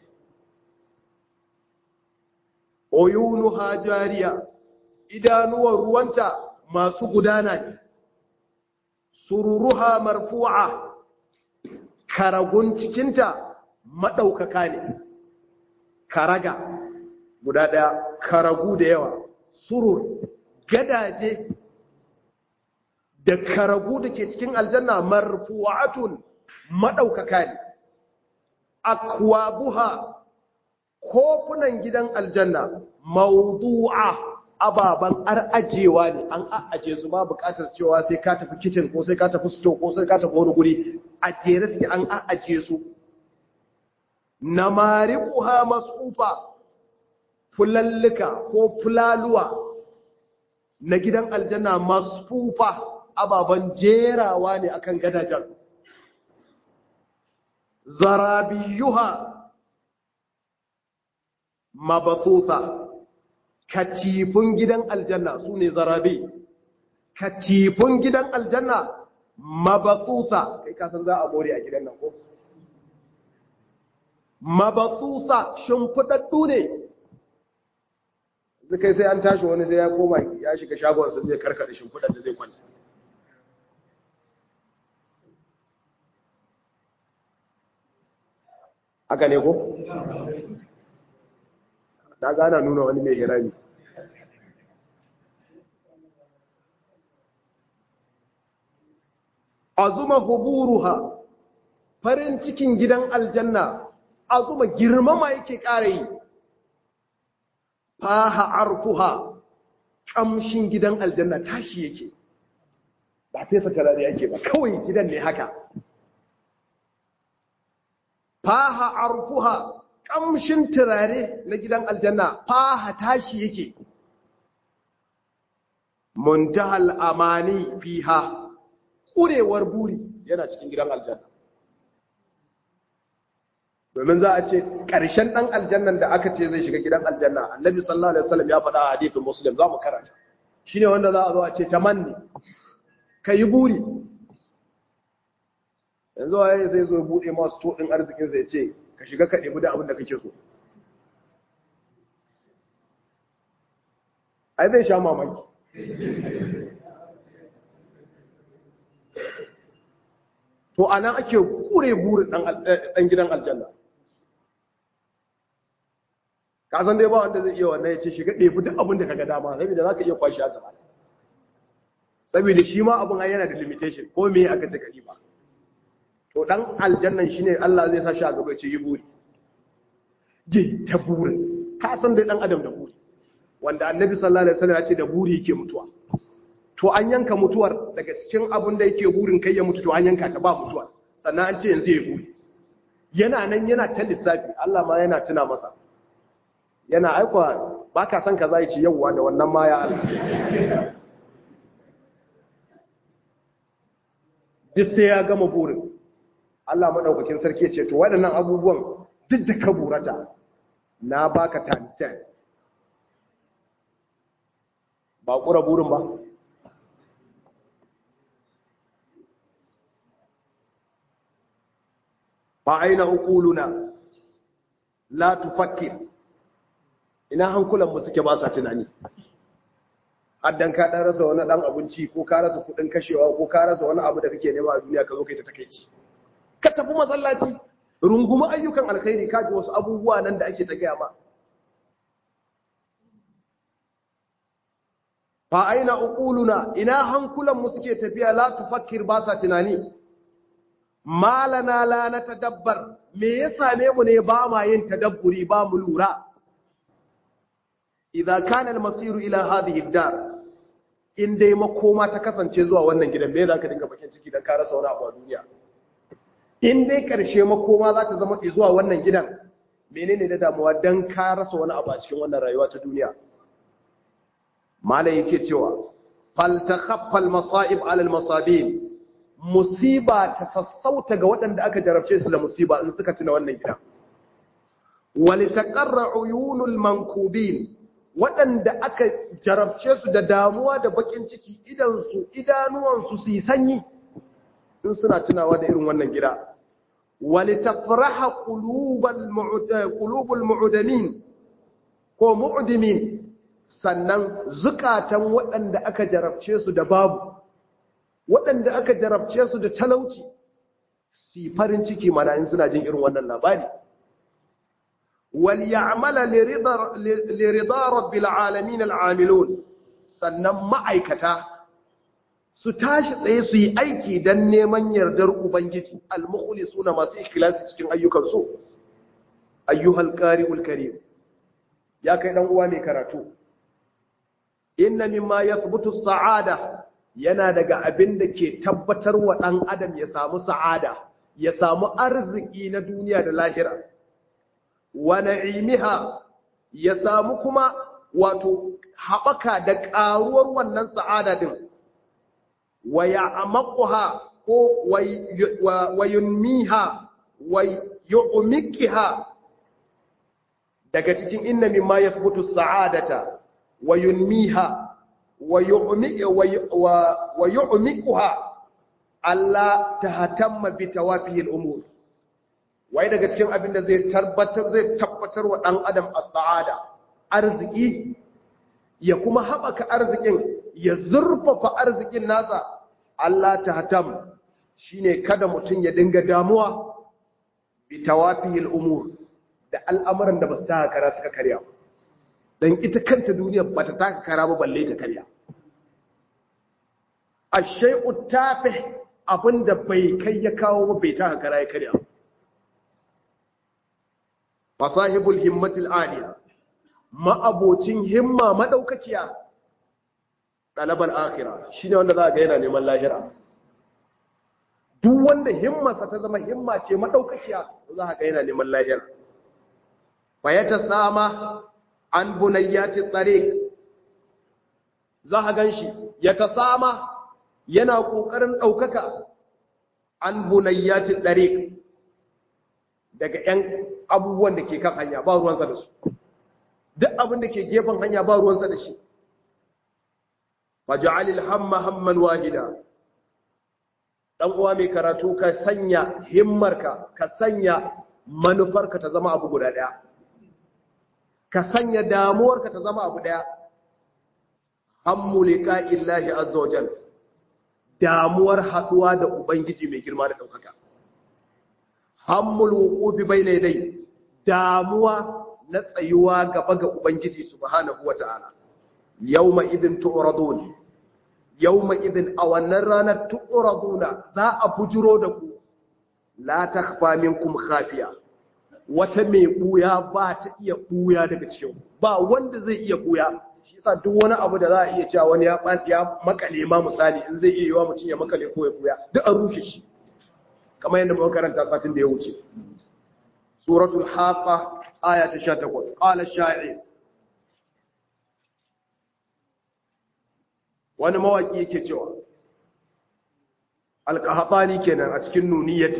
Uyunuha jariya, idanuwan ruwanta masu gudana ne. Sururuha marfu'a, karagun cikinta maɗaukaka ne. Karaga guda ɗaya, karagu da yawa. Surur, gadaje da karagu da ke cikin aljanna marfu'atun maɗaukaka ne. Akwabuha, kofunan gidan aljanna mawdu'a, ababan ajewa ne, an aje su ba bukatar cewa sai ka tafi kitchen ko sai ka tafi store ko sai ka tafi wani guri, a jere suke an aje su. Namariquha masfufa, fulallika ko fulaluwa na gidan aljanna masfufa, ababan jerawa ne akan gadajen. Zarabiyuha mabathusa, katifun gidan aljanna su ne zarabi. Katifun gidan aljanna mabathusa, kai kasan za a more a gidan nan ko? Mabathusa shimfiɗaɗɗu ne. Zai kai sai an tashi wani zai ya koma ya shiga shagonsa zai karkada shimfiɗar da zai kwanta. Haka ne ko? Na gana nuna wani mai hirami. Azuma huburuha, farin cikin gidan aljanna, azuma girmama yake ƙara yi. Faha arfuha, ƙamshin gidan aljanna tashi yake. Ba fesa tarare yake ba, kawai gidan ne haka. Faha arfuha, ƙamshin turare na gidan aljanna, faha tashi yake. Muntahal amani fiha, ƙurewar buri yana cikin gidan aljanna. Domin za a ce ƙarshen ɗan aljannan da aka ce zai shiga gidan aljanna, annabi sallallahu alaihi wasallam ya faɗa a hadithin muslim, za mu karanta. Shi ne wanda za a zo a ce tamanni, ka yi buri. Yanzu waye zai zo buɗe masu toɗin arzikinsa ya ce ka shiga ka ɗebi da abin da kake so. Ai zai sha mamaki. To ana ake kure burin ɗan gidan aljanna. Ka san dai ba wanda zai iya wannan ya ce shiga ɗebi duk abin da ka ga dama, saboda za ka iya kwashi haka ba. Saboda shi ma abin ai yana da limitation, ko me aka ce ka ba. To ɗan aljannan shi ne Allah zai sa shi a gaba ya ce yi buri. Yi ta burin. Ka san dai ɗan adam da buri. Wanda annabi sallallahu alaihi wasallam ya ce da buri yake mutuwa. To an yanka mutuwar daga cikin abin da yake burin kai ya mutu, to an yanka ta ba mutuwa. Sannan an ce yanzu ya buri. Yana nan yana ta lissafi, Allah ma yana tuna masa. Yana aikwa ba ka san ka za ci yauwa da wannan ma ya Allah. Duk sai ya gama burin. Allah maɗaukakin sarki ce, to waɗannan abubuwan duk da ka burata, na baka times ten. Ba ƙura burin ba. Ba aina uquluna la tufakkir, ina hankulanmu suke ba sa tunani. Addan ka dan rasa wani dan abinci ko ka rasa kudin kashewa ko ka rasa wani abu da kake nema a duniya ka zo kai ta takeici, ka tafi masallaci, rungumi ayyukan alkhairi, ka ji wasu abubuwa nan da ake ta gaya ma. Fa aina uquluna, ina hankulanmu suke tafiya la tufakkir, ba sa tunani. malana la na tadabbar, me ya same mu ne ba ma yin tadabburi ba mu lura. Idza kana al-masiru ila hadhihi ad-dar, in dai makoma ta kasance zuwa wannan gidan, me zaka dinga bakin ciki dan ka rasa wani abu a duniya? In dai karshe makoma za ta zama zuwa wannan gidan, menene da damuwa dan ka rasa wani abu a cikin wannan rayuwa ta duniya? Malai yake cewa fal takhaffa al-masa'ib ala al-masabin, musiba ta sassauta ga waɗanda aka jarabce su da musiba in suka tuna wannan gidan. Wal taqarra uyunul mankubin, waɗanda aka jarabce su da damuwa da bakin ciki idansu idanuwansu su yi sanyi in suna tunawa da irin wannan gida. Wali tafraha qulubul mu'damin ko mu'dimin, sannan zukatan waɗanda aka jarabce su da babu, waɗanda aka jarabce su da talauci, su farin ciki mana in suna jin irin wannan labari. وليعمل لرضا لرضا رب العالمين العاملون, sannan ma'aikata su tashi tsaye su yi aiki don neman yardar ubangiji, al-mukhlisuna masu ikhlasi cikin ayyukansu. Ayyuhal qari'ul karim, ya kai dan uwa mai karatu, inna mimma yathbutu as-sa'ada, yana daga abin da ke tabbatar wa dan adam ya samu sa'ada, ya samu arziki na duniya da lahira, wa na'imiha, ya samu kuma wato haɓaka da ƙaruwar wannan sa'ada din, wa ya'maquha ko wa yunmiha wa yu'mikiha. Daga cikin inna mimma yathbutu sa'adata wa yunmiha wa yu'mi wa yu'mikuha alla tahtamma bi tawafihi al-umur. Wai daga cikin abin da zai tabbatar zai tabbatar wa dan adam as-sa'ada, arziki, ya kuma haɓaka arzikin, ya zurfafa arzikin nasa, Allah tahtam, shine kada mutum ya dinga damuwa bi tawafihi al-umur, da al'amuran da ba su taka kara suka karya. Dan ita kanta duniya ba ta taka kara ba balle ta karya. Ash-shay'u tafih, abinda bai kai ya kawo ba bai taka kara ya karya. Fasahibul himmatil aliya, ma'abocin himma madaukakiya, talabal akhirah, shine wanda za ga yana neman lahira. Duk wanda himmarsa ta zama himma ce madaukakiya, za ga yana neman lahira. Fa yatasama an bunayyati tariq, za ka ganshi yatasama yana kokarin daukaka an bunayyati tariq, daga ‘yan abubuwan da ke kan hanya ba ruwansa da su, duk abin da ke gefen hanya ba ruwansa da shi. Faja'alil hamma hamman wahida, ɗan uwa mai karatu, ka sanya himmarka, ka sanya manufarka ta zama abu guda ɗaya, ka sanya damuwarka ta zama abu ɗaya. Hammu liqa'illahi azza wa jalla, damuwar haɗuwa da Ubangiji mai girma da ɗaukaka. Hammul wuqufi bayna yadai, damuwa na tsayuwa gaba ga Ubangiji subhanahu wata'ala. Yawma idin tu'radun, yawma idin, a wannan ranar tu'raduna, za a bujiro da ku, la takhfa minkum khafiya, wata mai buya ba ta iya buya daga cikin, ba wanda zai iya buya. Shi yasa duk wani abu da za a iya cewa wani ya ya makale ma, misali in zai iya yiwa mutum ya makale ko ya buya, duk an rushe shi, kamar yadda muka karanta satin da ya wuce. Suratul Haqqa aya ta sha takwas. Qala ash-sha'ir, wani mawaki yake cewa, al-Qahtani kenan a cikin Nuniyati,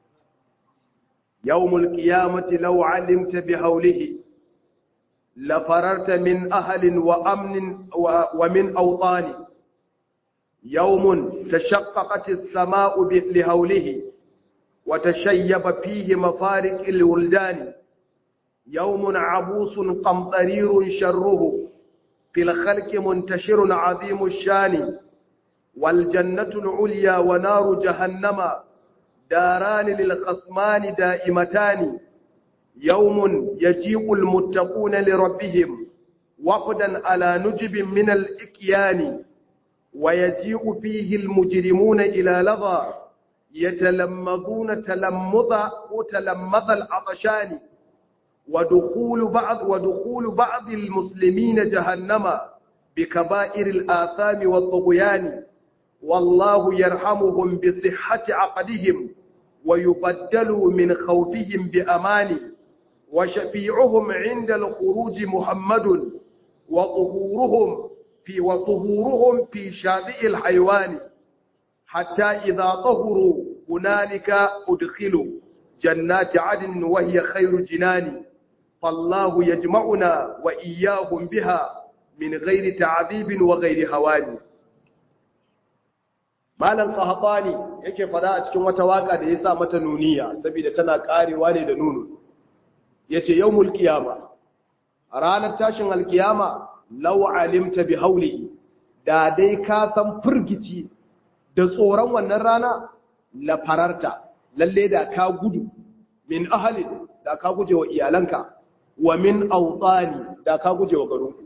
yawmul qiyamati law 'alimta bi hawlihi la fararta min ahlin wa amnin wa min awtani. yawmun tashaqqaqat as-sama'u bi hawlihi وتشيب فيه مفارق الولدان. يوم عبوس قمطرير شره في الخلق منتشر عظيم الشان. والجنة العليا ونار جهنم داران للخصمان دائمتان. يوم يجيء المتقون لربهم وفدا على نجب من الإكيان. ويجيء فيه المجرمون إلى لظى يتلمذون تلمذ وتلمذ العطشان ودخول بعض ودخول بعض المسلمين جهنم بكبائر الآثام والطغيان والله يرحمهم بصحة عقدهم ويبدلوا من خوفهم بأمان وشفيعهم عند الخروج محمد وطهورهم في وطهورهم في شاذئ الحيوان حتى إذا طهروا هنالك أدخلوا جنات عدن وهي خير جنان فالله يجمعنا وإياهم بها من غير تعذيب وغير هوان. malam qahtani yake fada a cikin wata waka da yasa mata nuniya saboda tana karewa ne da nunu yace yawmul qiyama ranar tashin alqiyama law alimta bi haulihi da dai ka san furgici da tsoron wannan rana la fararta lalle da ka gudu min ahli da ka guje wa iyalanka wa min awtani da ka guje wa garinku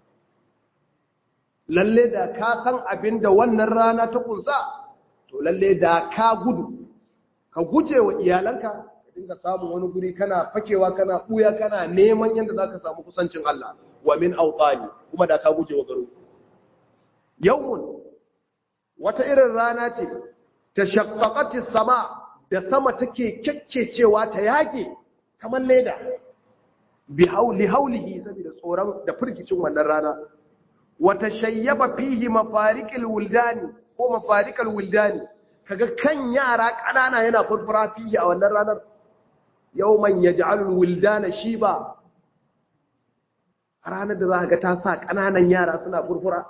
lalle da ka san abinda wannan rana ta kunsa to lalle da ka gudu ka guje wa iyalanka ka dinga samun wani guri kana fakewa kana buya kana neman yanda zaka samu kusancin Allah wa min awtani kuma da ka guje wa garinku yawmun wata irin rana ce tashaqqaqati sama da sama take kekkecewa ta yage kamar leda bi hauli haulihi saboda tsoron da firgicin wannan rana wata shayyaba fihi mafarikul wuldani ko mafarikul wuldani kaga kan yara kanana yana furfura fihi a wannan ranar yawman yaj'alul wuldana shiba ranar da zaka ga ta sa kananan yara suna furfura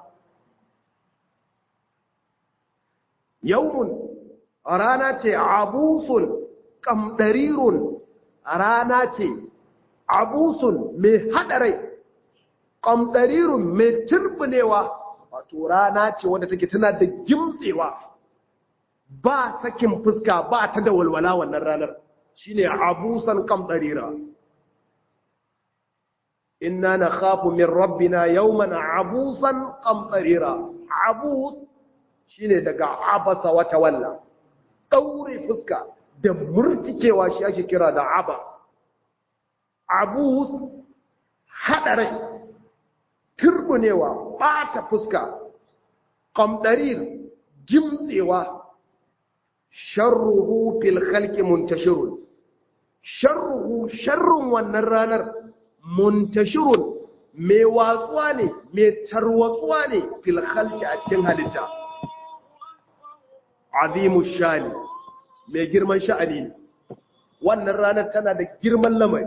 yawmun rana ce abusun kamdarirun rana ce abusun mai hadarai kamdarirun mai turbunewa wato rana ce wadda take tana da gimtsewa ba sakin fuska ba ta da walwala wannan ranar shine abusan kamdarira inna nakhafu min rabbina yawman abusan kamdarira abus shine daga abasa wa tawalla daure fuska da murtikewa shi ake kira da abas abus hadare turbunewa bata fuska qamdarir gimtsewa sharruhu fil khalqi muntashirun sharruhu sharrun wannan ranar muntashirun mai watsuwa ne mai tarwatsuwa ne fil khalqi a cikin halitta azimu shani mai girman sha'ani wannan ranar tana da girman lamari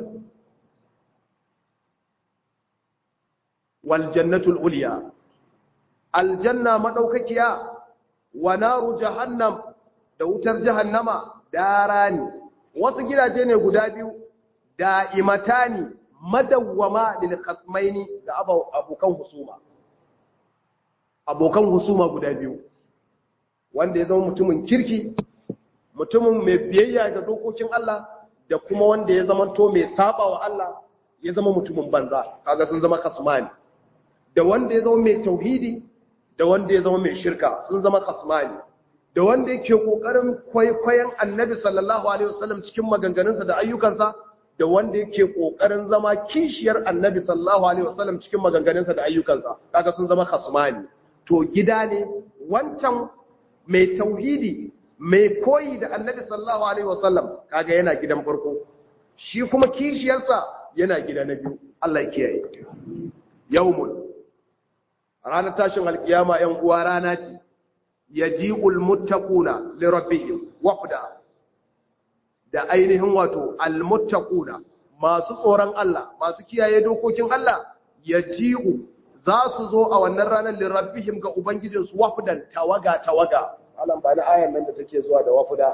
wal jannatul ulya aljanna madaukakiya wa naru jahannam da wutar jahannama darani wasu gidaje ne guda biyu da'imatani madawwama lil qasmaini da abokan husuma abokan husuma guda biyu wanda ya zama mutumin kirki mutumin mai biyayya ga dokokin Allah da kuma wanda ya zama to mai saba wa Allah ya zama mutumin banza kaga sun zama kasmani da wanda ya zama mai tauhidi da wanda ya zama mai shirka sun zama kasmani da wanda yake kokarin kwaikwayon annabi sallallahu alaihi wasallam cikin maganganunsa da ayyukansa da wanda yake kokarin zama kishiyar annabi sallallahu alaihi wasallam cikin maganganunsa da ayyukansa kaga sun zama kasmani to gida ne wancan mai tauhidi mai koyi da annabi sallallahu alaihi wasallam kaga yana gidan farko shi kuma kishiyarsa yana gida na biyu Allah ya kiyaye yawmul ranar tashin alkiyama yan uwa rana ce yaji'ul muttaquna li rabbihim wafda da ainihin wato almuttaquna masu tsoron Allah masu kiyaye dokokin Allah yaji'u za su zo a wannan ranar li rabbihim ga ubangijinsu wafdan tawaga tawaga alam ba na ayan nan da take zuwa da wafda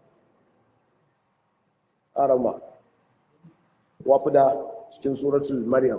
arama wafda cikin suratul maryam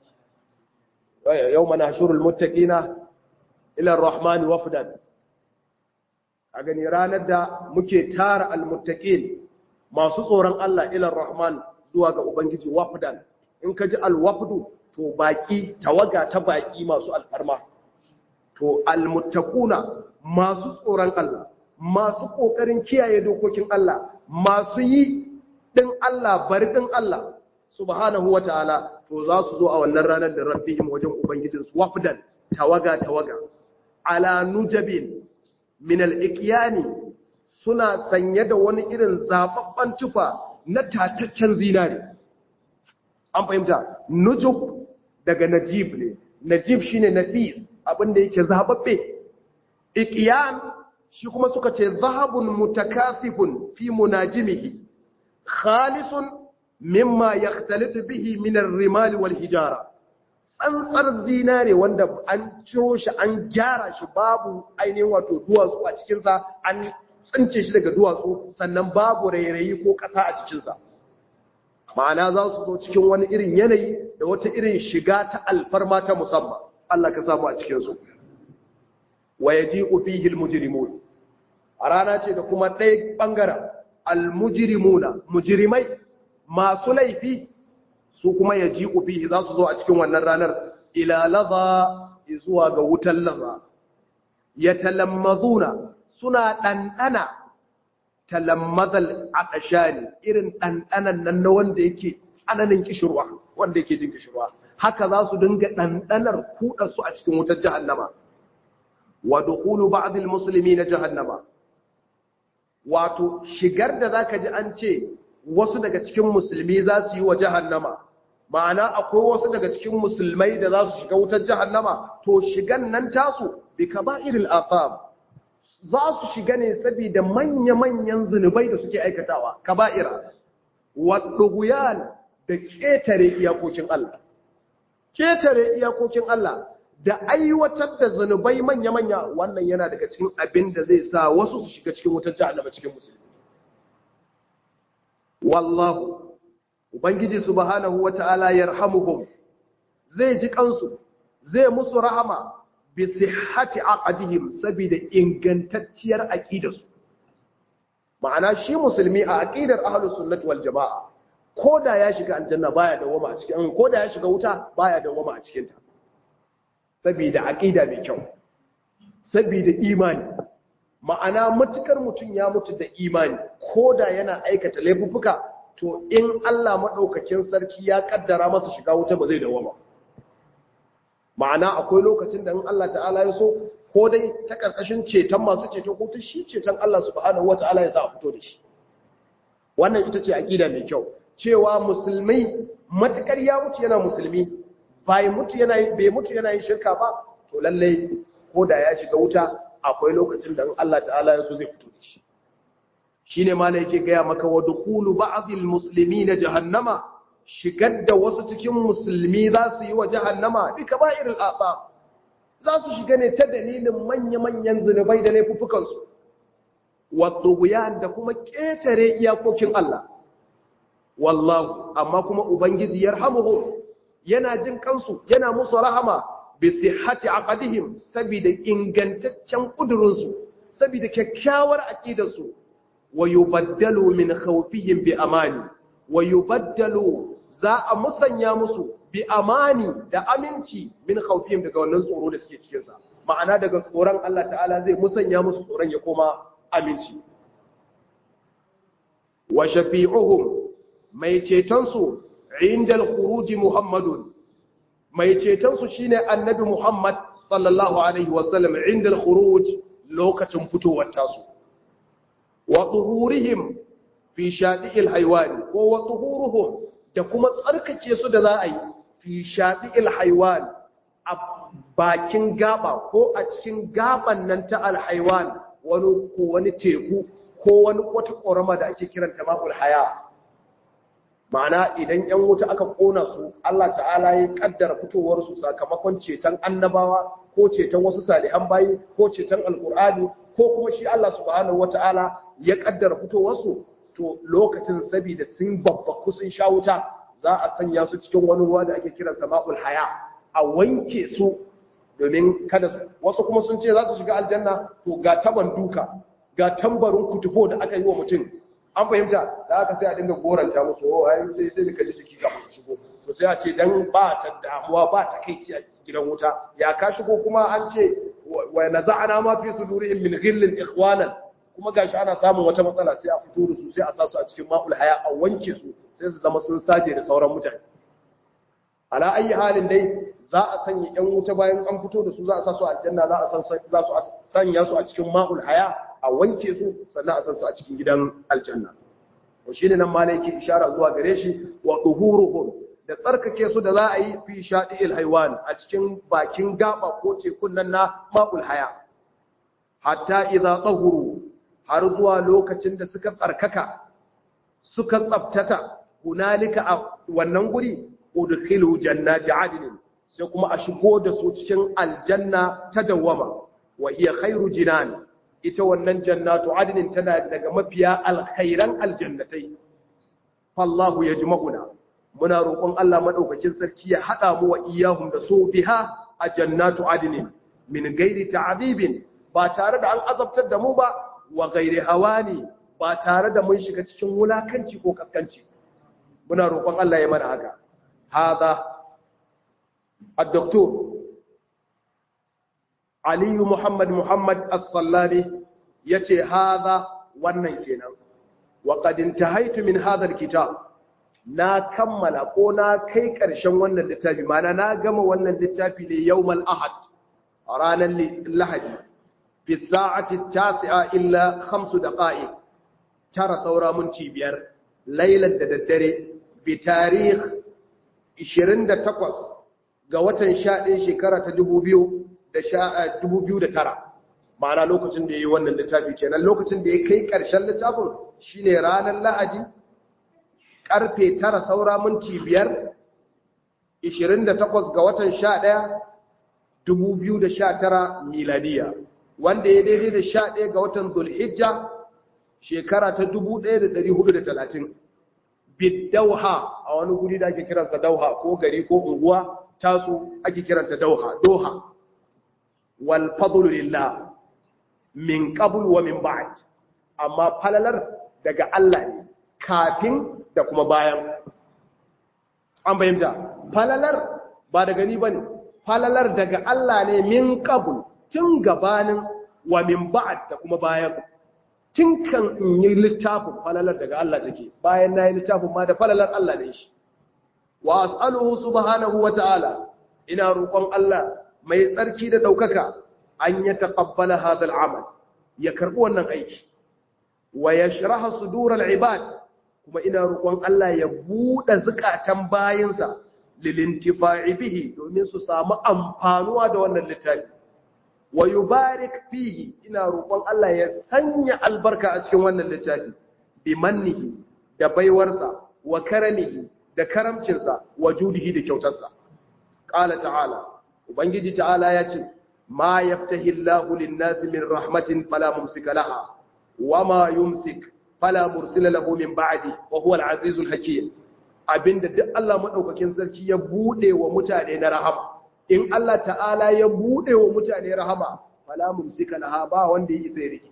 yawma nahshurul muttaqina ila ar-rahmani wafdan a gani ranar da muke tara almuttaqin masu tsoron Allah ila ar-rahman zuwa ga ubangiji wafdan in kaji al-wafdu to baki tawaga ta baki masu alfarma to almuttaquna masu tsoron Allah masu kokarin kiyaye dokokin Allah masu yi din Allah bari din Allah subhanahu wataala to za su zo a wannan ranar da rabbihim wajen ubangijinsu wafdan tawaga tawaga ala nujabin min al-ikyani suna sanye da wani irin zababban tufa na tataccen zinare an fahimta nujub daga najib ne najib shine nafis abinda yake zababbe ikyan shi kuma suka ce zahabun mutakasifun fi munajimihi khalisun mimma yakhtalitu bihi min ar-rimal wal hijara tsantsar zinare wanda an ciro shi an gyara shi babu ainihin wato duwatsu a cikin sa an tsince shi daga duwatsu sannan babu rairayi ko kasa a cikin sa ma'ana za su zo cikin wani irin yanayi da wata irin shiga ta alfarma ta musamman Allah ka samu a cikin su wa yaji'u fihi al-mujrimun a rana ce da kuma ɗaya ɓangaren al-mujrimuna mujrimai masu laifi su kuma yaji'u fihi za su zo a cikin wannan ranar ila laza zuwa ga wutan laza yatalammaduna suna ɗanɗana talammazal aqshani irin ɗanɗanan nan na wanda yake tsananin kishirwa wanda yake jin kishirwa haka za su dinga ɗanɗanar kuɗa su a cikin wutar jahannama wa dukhulu ba'd al-muslimina jahannama wato shigar da zaka ji an ce wasu daga cikin musulmi za su yi wa jahannama ma'ana akwai wasu daga cikin musulmai da za su shiga wutar jahannama to shigan nan tasu bi kaba'iril afam za su shiga ne saboda manya-manyan zunubai da suke aikatawa kaba'ira wa dughyan da ketare iyakokin Allah ketare iyakokin Allah da aiwatar da zanubai manya-manya wannan yana daga cikin abin da zai sa wasu su shiga cikin wutar jahannama cikin musulmi wallahu ubangiji subhanahu wata'ala yarhamuhum zai ji kansu zai musu rahama bi sihhati aqdihim saboda ingantacciyar aqidarsu ma'ana shi musulmi a aqidar ahlus sunnati wal jamaa koda ya shiga aljanna baya dawama a cikin koda ya shiga wuta baya dawama a cikin ta saboda aqida mai kyau saboda imani ma'ana matukar mutum ya mutu da imani koda yana aikata laifuka to in Allah madaukakin sarki ya kaddara masa shiga wuta ba zai dawama ma'ana akwai lokacin da in Allah ta'ala ya so ko dai ta karkashin ceton masu ceto ko ta shi ceton Allah subhanahu wata'ala ya sa a fito da shi wannan ita ce aqida mai kyau cewa musulmai matukar ya mutu yana musulmi bai mutu yana bai mutu yana yin shirka ba to lalle ko da ya shiga wuta akwai lokacin da Allah ta'ala ya so zai fito da shi shine ma ne yake ga maka wa dukhulu ba'dil muslimina jahannama shigar da wasu cikin musulmi za su yi wa jahannama bi kaba'iril aqab za su shiga ne ta dalilin manya-manyan zunubai da laifukan su wa tughyan da kuma ketare iyakokin Allah wallahu amma kuma ubangiji yarhamuhum yana jin kansu yana musu rahama bi sihhati aqdihim saboda ingantaccen kudurinsu saboda kyakkyawar aqidarsu wa yubaddalu min khawfihim bi amani wa yubaddalu za a musanya musu bi amani da aminci min khawfihim daga wannan tsoro da suke cikin sa ma'ana daga tsoron Allah ta'ala zai musanya musu tsoron ya koma aminci wa shafi'uhum mai cetonsu inda al-khuruj Muhammadun mai cetonsu shine annabi Muhammad sallallahu alaihi wasallam inda al-khuruj lokacin fitowar tasu wa tuhurihim fi shadi'il haywan ko wa tuhuruhum da kuma tsarkake su da za a yi fi shadi'il haywan a bakin gaba ko a cikin gaban nan ta al-haywan wani ko wani teku ko wani wata korama da ake kiranta ma'ul haya ma'ana idan yan wuta aka kona su Allah ta'ala ya kaddara fitowar su sakamakon ceton annabawa ko ceton wasu salihan bayi ko ceton alqur'ani ko kuma shi Allah subhanahu wata'ala ya kaddara fitowar su to lokacin saboda sun babbaku sun sha wuta za a sanya su cikin wani ruwa da ake kiransa ma'ul haya a wanke su domin kada wasu kuma sun ce za su shiga aljanna to ga taban duka ga tambarin kutufo da aka yi wa mutum an fahimta da aka sai a dinga goranta musu o ai sai sai ka ji jiki kafin ka shigo to sai a ce dan ba ta damuwa ba ta kai a gidan wuta ya ka shigo kuma an ce wa naza'ana ma fi sudurihim min ghillin ikhwanan kuma gashi ana samun wata matsala sai a fito da su sai a sa su a cikin ma'ul haya a wanke su sai su zama sun saje da sauran mutane ala ayi halin dai za a sanya yan wuta bayan an fito da su za a sa su a aljanna za a san za su sanya su a cikin ma'ul haya a wanke su sannan a san su a cikin gidan aljanna to shine nan ma yake ishara zuwa gare shi wa tuhuruhum da tsarkake su da za a yi fi shadi'il haywan a cikin bakin gaba ko tekun nan na ma'ul haya hatta idza tahuru har zuwa lokacin da suka tsarkaka suka tsaftata hunalika a wannan guri udkhilu jannati adnin sai kuma a shigo da su cikin aljanna ta dawama wa hiya khairu jinan ita wannan jannatu adnin tana daga mafiya alkhairan aljannatai fallahu yajma'una muna roƙon Allah madaukakin sarki ya hada mu wa iyahum da su biha a jannatu adnin min ghairi ta'dibin ba tare da an azabtar da mu ba wa ghairi hawani ba tare da mun shiga cikin wulakanci ko kaskanci muna roƙon Allah ya mana haka hada الدكتور علي محمد محمد الصلاني يتي هذا wannan kenan وقد انتهيت من هذا الكتاب na kammala ko na kai ƙarshen wannan littafi mana na gama wannan littafi ne yawmal ahad ranar lahadi fi sa'ati tasi'a illa khamsu daqa'iq tara saura minti biyar lailan da daddare bi tarikh ishirin da takwas ga watan sha ɗaya shekara ta dubu biyu da tara ma'ana lokacin da ya yi wannan littafi kenan lokacin da ya kai ƙarshen littafin shine ranar lahadi ƙarfe tara saura minti biyar ishirin da takwas ga watan sha ɗaya dubu biyu da sha tara miladiya wanda ya daidai da sha ɗaya ga watan zulhijja shekara ta dubu ɗaya da ɗari hudu da talatin bidauha a wani guri da ake kiransa dauha ko gari ko unguwa tasu ake kiranta dauha doha wal fadlu lillah min qabl wa min ba'd amma falalar daga Allah ne kafin da kuma bayan an bayyana falalar ba daga ni bane falalar daga Allah ne min qabl tun gabanin wa min ba'd da kuma bayan tun kan in yi littafin falalar daga Allah take bayan na yi littafin ma da falalar Allah ne shi wa as'aluhu subhanahu wa ta'ala ina roƙon Allah mai tsarki da ɗaukaka an ya taqabbala hadha al'amal ya karɓi wannan aiki wa yashraha sudur al'ibad kuma ina roƙon Allah ya buɗe zukatan bayinsa lilintifa'i bihi domin su samu amfanuwa da wannan littafi wa yubarik fihi ina roƙon Allah ya sanya albarka a cikin wannan littafi bi mannihi da baiwarsa wa karamihi da karamcinsa wa judihi da kyautarsa qala ta'ala ubangiji ta'ala yace ma yaftahi Allahu lin-nasi min rahmatin fala mumsika laha wama yumsik fala mursila lahu min ba'di wa huwa al-azizul hakim abinda duk Allah madaukakin sarki ya bude wa mutane na rahama in Allah ta'ala ya bude wa mutane rahama fala mumsika laha ba wanda yi sai rike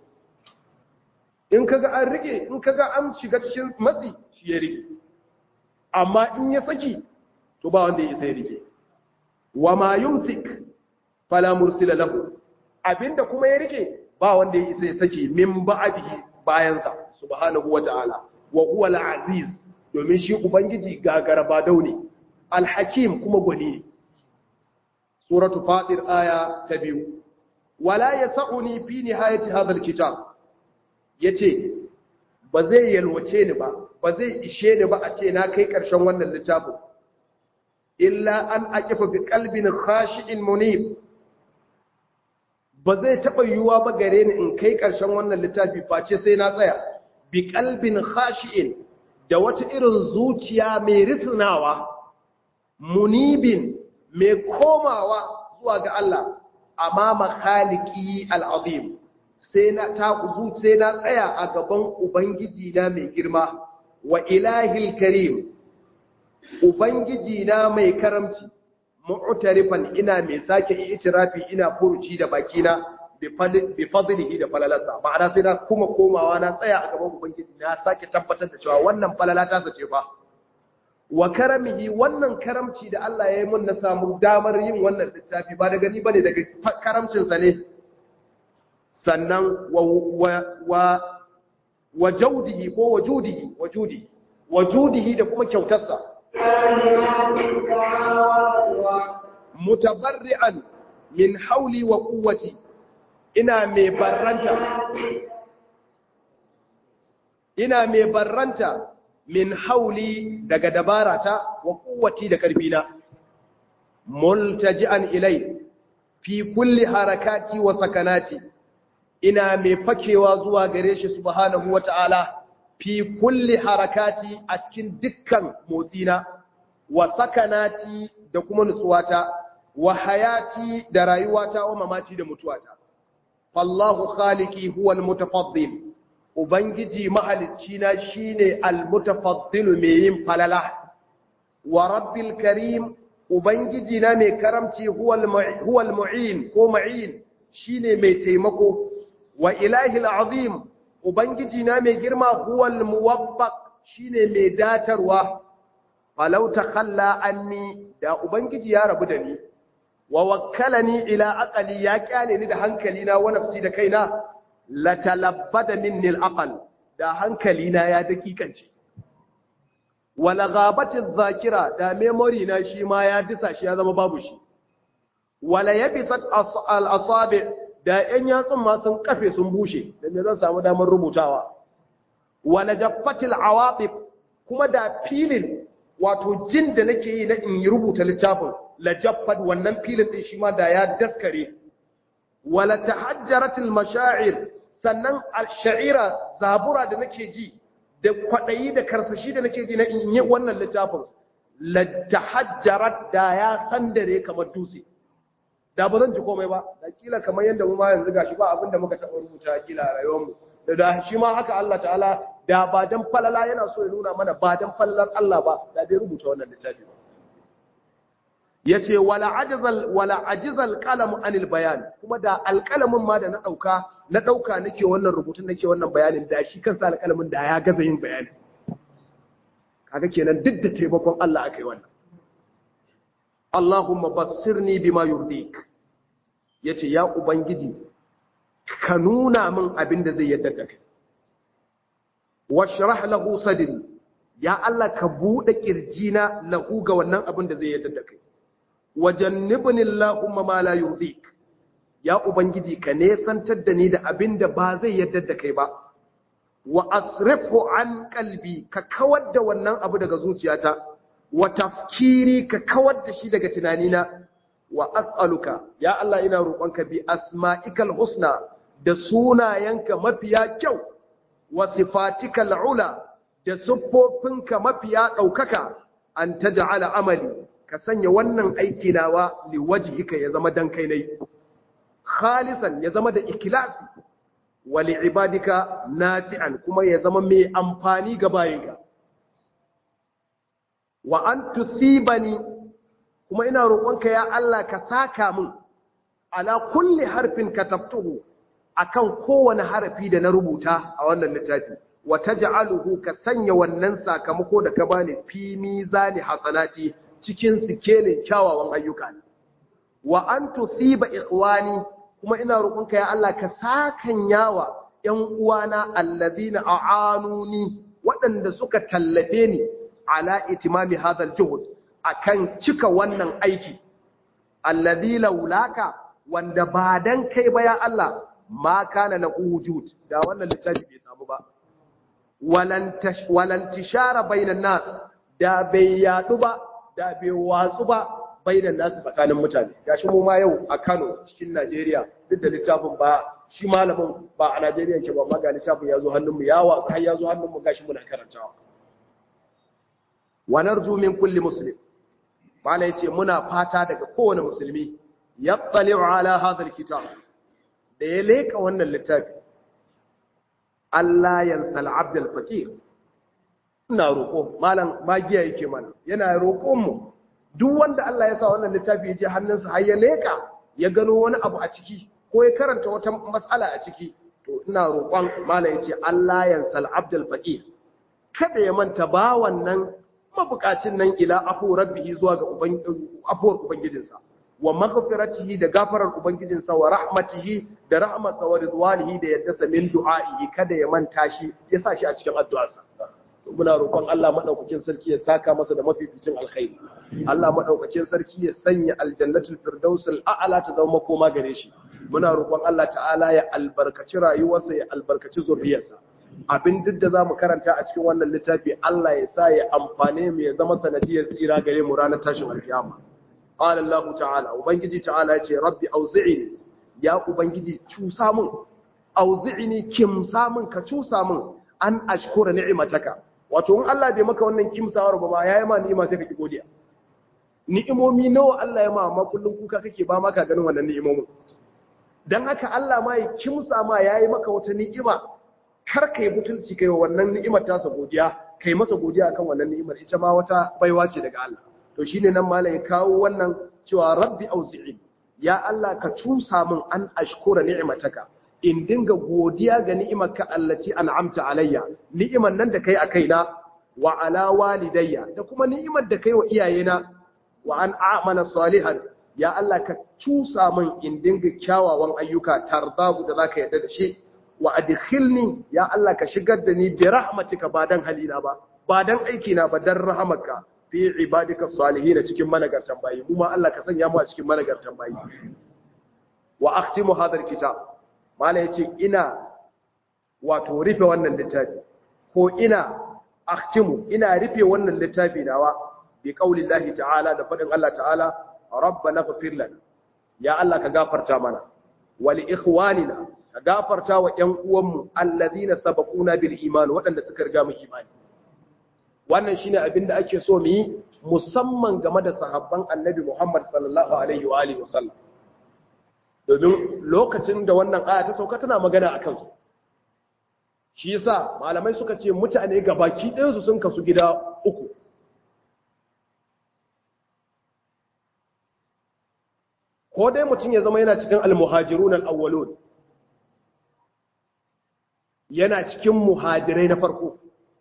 in kaga an rike in kaga an shiga cikin matsi shi ya rike amma in ya saki to ba wanda ya sai rike wama yumsik fala mursila lahu abinda kuma ya rike ba wanda ya sai saki min ba'dihi bayansa subhanahu wata'ala wa huwa al-aziz domin shi ubangiji gagara ba daune al-hakim kuma gwani suratu fatir aya ta biyu wala yas'uni fi nihayati hadha al-kitab yace ba zai yalwace ni ba ba zai ishe ni ba a ce na kai karshen wannan littafin illa an aqifa bi qalbin khashi'in munib ba zai taba yiwuwa ba gare ni in kai karshen wannan littafi face sai na tsaya bi qalbin khashi'in da wata irin zuciya mai risnawa munibin mai komawa zuwa ga Allah amama khaliqi al-azim sai na ta sai na tsaya a gaban ubangiji na mai girma wa ilahil karim ubangiji na mai karamci mu'tarifan ina mai sake itirafi ina furuci da bakina bi fadlihi da falalarsa ma'ana sai na kuma komawa na tsaya a gaban ubangiji na sake tabbatar da cewa wannan falala ta sace fa wa karamihi wannan karamci da Allah ya yi mun na samu damar yin wannan littafi ba daga ni bane daga karamcin sa ne sannan wa wa wa jaudihi ko wajudihi wajudihi wajudihi da kuma kyautarsa mutabarri'an min hauli wa quwwati ina mai barranta ina mai barranta min hauli daga dabarata wa quwwati da karbina multaji'an ilai fi kulli harakati wa sakanati ina mai fakewa zuwa gare shi subhanahu wata'ala fi kulli harakati a cikin dukkan motsina wa sakanati da kuma nutsuwata wa hayati da rayuwata wa mamati da mutuwata fallahu khaliqi huwa almutafaddil ubangiji mahalicci na shine almutafaddil mai yin falala wa rabbil karim ubangiji na mai karamci huwa almu'in ko ma'in shine mai taimako wa ilahi alazim ubangiji na mai girma huwa almuwaffaq shine mai datarwa falau takhalla anni da ubangiji ya rabu da ni wa wakkalani ila aqli ya kyale ni da hankali na wa nafsi da kaina la talabbada minni al-aql da hankali na ya dakikance wala ghabati adh-dhakira da memory na shi ma ya disa shi ya zama babu shi wala yabisat al-asabi da yan yatsun ma sun kafe sun bushe dan me zan samu damar rubutawa wala jaffatil awatif kuma da filin wato jin da nake yi na in yi rubuta littafin la jaffat wannan filin din shi ma da ya daskare wala tahajjaratil mashaa'ir sannan al-sha'ira zabura da nake ji da kwadayi da karsashi da nake ji na in yi wannan littafin la tahajjarat da ya sandare kamar dutse da ba zan ji komai ba da kila kamar yanda mu ma yanzu gashi ba abinda muka taɓa rubuta kila a rayuwar mu da da shi ma haka Allah ta'ala da ba dan falala yana so ya nuna mana ba dan falalar Allah ba da bai rubuta wannan littafi ba yace wala ajzal wala ajzal qalam anil bayan kuma da alqalamin ma da na dauka na dauka nake wannan rubutun nake wannan bayanin da shi kansa alqalamin da ya gaza yin bayani kaga kenan duk da taimakon Allah akai wannan Allahumma bassirni bima yurdik yace ya ubangiji ka nuna min abin da zai yadda da kai washrah lahu sadri ya Allah ka bude kirjina lahu ga wannan abin da zai yadda da kai wajannibni Allahumma ma la yurdik ya ubangiji ka nesantar da ni da abin da ba zai yadda da kai ba wa asrifu an qalbi ka kawar da wannan abu daga zuciyata wa tafkiri ka kawar da shi daga tunanina wa as'aluka ya Allah ina roƙonka bi asma'ikal husna da sunayenka mafiya kyau wa sifatikal ula da siffofinka mafiya ɗaukaka an taj'ala amali ka sanya wannan aiki nawa liwajhika ya zama dan kai ne khalisan ya zama da ikhlasi wa li'ibadika nafi'an kuma ya zama mai amfani ga bayinka wa an tusibani kuma ina roƙonka ya Allah ka saka min ala kulli harfin katabtuhu akan kowane harafi da na rubuta a wannan littafi wa taj'aluhu ka sanya wannan sakamako da ka bani fi mizani hasanati cikin sikelin kyawawan ayyuka wa an tusiba ikhwani kuma ina roƙonka ya Allah ka sakan yawa ƴan uwana allazina a'anuni waɗanda suka tallafe ni ala itimami hadal juhud akan cika wannan aiki allazi laulaka wanda ba dan kai ba ya Allah ma kana la wujud da wannan littafi bai samu ba walan walan tishara bainan nas da bai yadu ba da bai watsu ba bainan nas tsakanin mutane gashi mu ma yau a Kano cikin Najeriya duk da littafin ba shi malamin ba a Najeriya yake ba amma ga littafin yazo hannunmu ya watsu har yazo hannunmu gashi muna karantawa wa narju min kulli muslim mala yace muna fata daga kowane musulmi yattali'u ala hadha alkitab da ya leka wannan littafi Allah yansal abd alfaqir ina roko malam magiya yake mana yana roƙon mu duk wanda Allah ya sa wannan littafi yaje hannunsa har ya leka ya gano wani abu a ciki ko ya karanta wata mas'ala a ciki to ina roƙon malam yace Allah yansal abd alfaqir kada ya manta ba wannan mabukacin nan ila afu rabbihi zuwa ga afuwar ubangijinsa wa maghfiratihi da gafarar ubangijinsa wa rahmatihi da rahmatsa wa ridwanihi da yadda sa min du'a'ihi kada ya manta shi ya sa shi a cikin addu'arsa. Muna roƙon Allah madaukakin sarki ya saka masa da mafificin alkhairi. Allah madaukakin sarki ya sanya aljannatul firdausul a'la ta zama makoma gare shi. Muna roƙon Allah ta'ala ya albarkaci rayuwarsa ya albarkaci zuriyarsa. Abin duk da zamu karanta a cikin wannan littafi Allah ya sa ya amfane mu ya zama sanadiyar tsira gare mu ranar tashin alkiyama. Qala Allah ta'ala, ubangiji ta'ala ya ce rabbi auzi'ni, ya ubangiji cusa min, auzi'ni kimsa min ka cusa min an ashkura ni'mataka. Wato in Allah bai maka wannan kimsawar ba ma yayi ma ni'ima sai ka ki godiya. Ni'imomi nawa Allah ya ma amma kullun kuka kake ba maka ganin wannan ni'imomin. Dan haka Allah ma ya kimsa ma yayi maka wata ni'ima kar kai butulci kai wannan ni'imar ta sa godiya, kai masa godiya akan wannan ni'imar ita ma wata baiwa ce daga Allah. To shine nan malai ya kawo wannan cewa rabbi auzi'i, ya Allah ka tusa min an ashkura ni'mataka, in dinga godiya ga ni'imarka allati an'amta alayya, ni'imar nan da kai a kaina wa ala walidayya, da kuma ni'imar da kai wa iyayena, wa an a'mala salihan, ya Allah ka tusa min in dinga kyawawan ayyuka tardabu da zaka yarda da shi, wa adkhilni, ya Allah ka shigar da ni bi rahmatika ba dan halina ba ba dan aiki na ba dan rahamarka fi ibadika salihin cikin managartan bayi, kuma Allah ka sanya mu a cikin managartan bayi. Wa akhtimu hadha alkitab, mala yace ina wato rufe wannan littafi, ko ina akhtimu ina rufe wannan littafi nawa bi qaulillahi ta'ala, da fadin Allah ta'ala rabbana ighfir lana, ya Allah ka gafarta mana, wa li ikhwanina ka gafarta wa ƴan uwanmu allazina sabaquna bil iman, waɗanda suka riga mu imani. Wannan shine abin da ake so mu yi, musamman game da sahabban annabi Muhammad sallallahu alaihi wa alihi wasallam. Domin lokacin da wannan aya ta sauka tana magana a kansu. Shi yasa malamai suka ce mutane gabaki ɗayansu sun kasu gida uku. Ko dai mutum ya zama yana cikin al-muhajirun al-awwalun, yana cikin muhajirai na farko,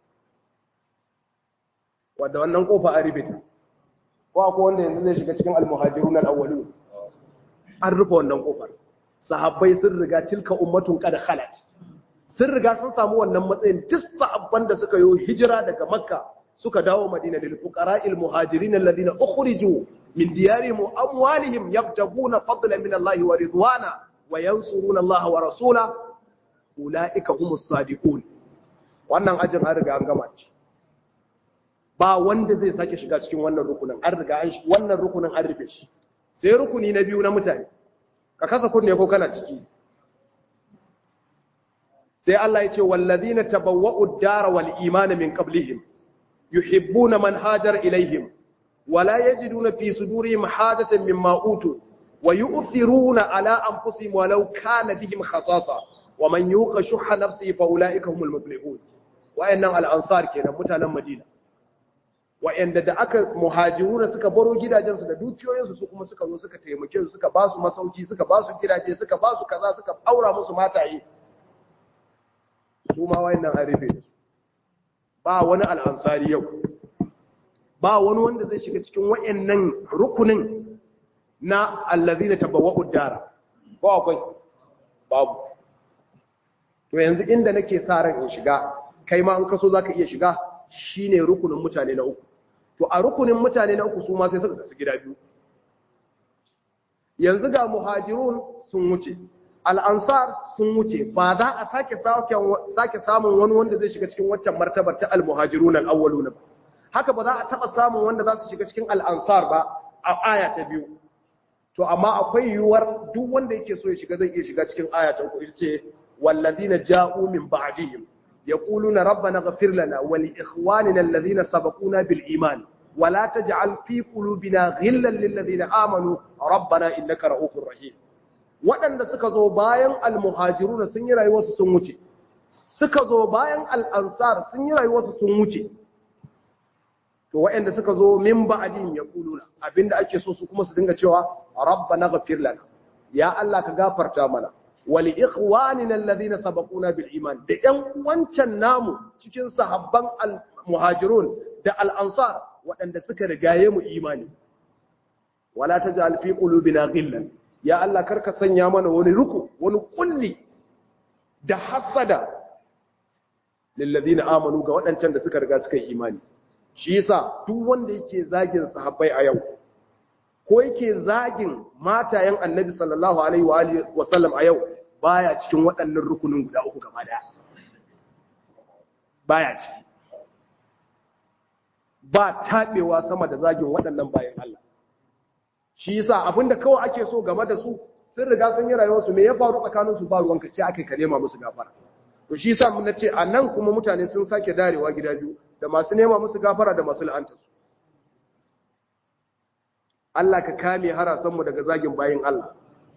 wadda wannan kofa a ribita, ko akwai wanda yanzu zai shiga cikin al-muhajirun al-awwalun, an rufe wannan kofar. Sahabbai sun riga tilka ummatun qad khalat, sun riga sun samu wannan matsayin. Duk sahabban da suka yi hijira daga Makka suka dawo Madina, lil fuqara'il muhajirin alladhina ukhriju min diyarihim wa amwalihim yabtaguna fadlan min Allah wa ridwana wa yansuruna Allah wa rasulahu, ulaika humus sadiqun. Wannan ajin an riga an gama shi, ba wanda zai sake shiga cikin wannan rukunin, an riga an wannan rukunin an rufe shi. Sai rukuni na biyu na mutane, ka kasa kunne ko kana ciki. Sai Allah ya ce wallazina tabawwa'u ad-dara wal imana min qablihim yuhibbuna man hajara ilaihim wala yajiduna fi sudurihim hajatan mimma utu wa yu'thiruna ala anfusihim walau kana bihim khasasa wa man yuqa shuhha nafsihi fa ulaika humul muflihun. Wa'annan al-ansar kenan, mutanen Madina, wa'anda da aka muhajiruna suka baro gidajensu da dukiyoyinsu, su kuma suka zo suka taimake su, suka ba su masauki, suka ba su gidaje, suka ba su kaza, suka aura musu mataye. Su ma wa'annan an rufe su, ba wani al'ansari yau, ba wani wanda zai shiga cikin wa'annan rukunin na allazina tabawwa'ud dara, ko akwai? Babu. To yanzu inda nake sa ran in shiga, kai ma an kaso zaka iya shiga, shine rukunin mutane na uku. To a rukunin mutane na uku su ma sai suka kasu gida biyu. Yanzu ga muhajirun sun wuce, al'ansar sun wuce, ba za a sake sake samun wani wanda zai shiga cikin waccan martabar ta al-muhajirun al-awwaluna ba. Haka ba za a taba samun wanda za su shiga cikin al'ansar ba a aya ta biyu. To amma akwai yiwuwar duk wanda yake so ya shiga zai iya shiga cikin aya ta uku, ita ce wallazina ja'u min ba'dihim يقولون ربنا اغفر لنا ولإخواننا الذين سبقونا بالإيمان ولا تجعل في قلوبنا غلا للذين آمنوا ربنا إنك رؤوف رحيم. waɗanda suka zo bayan al-muhajirun sun yi rayuwarsu sun wuce, suka zo bayan al-ansar sun yi rayuwarsu sun wuce, to waɗanda suka zo min ba'dihim yaquluna, abinda ake so su kuma su dinga cewa rabbana ghfir lana, ya Allah ka gafarta mana, wali ikhwanina alladhina sabaquna bil iman, da ƴan wancan namu cikin sahabban al muhajirun da al ansar waɗanda suka rigaye mu imani, wala taj'al fi qulubina ghillan ya Allah karka sanya mana wani ruku wani kulli da hasada lil ladina amanu ga wadancan da suka riga suka yi imani shi yasa duk wanda yake zagin sahabbai a yau ko yake zagin matayen annabi sallallahu alaihi wa alihi wa sallam a yau baya cikin waɗannan rukunin guda uku gaba daya baya ciki ba tabewa sama da zagin waɗannan bayan Allah shi yasa abinda kawai ake so game da su sun riga sun yi rayuwar su me ya faru tsakanin su ba ruwanka ce akai ka nema musu gafara to shi yasa mun nace anan kuma mutane sun sake darewa gida biyu da masu nema musu gafara da masu la'anta su Allah ka kame harasan mu daga zagin bayin Allah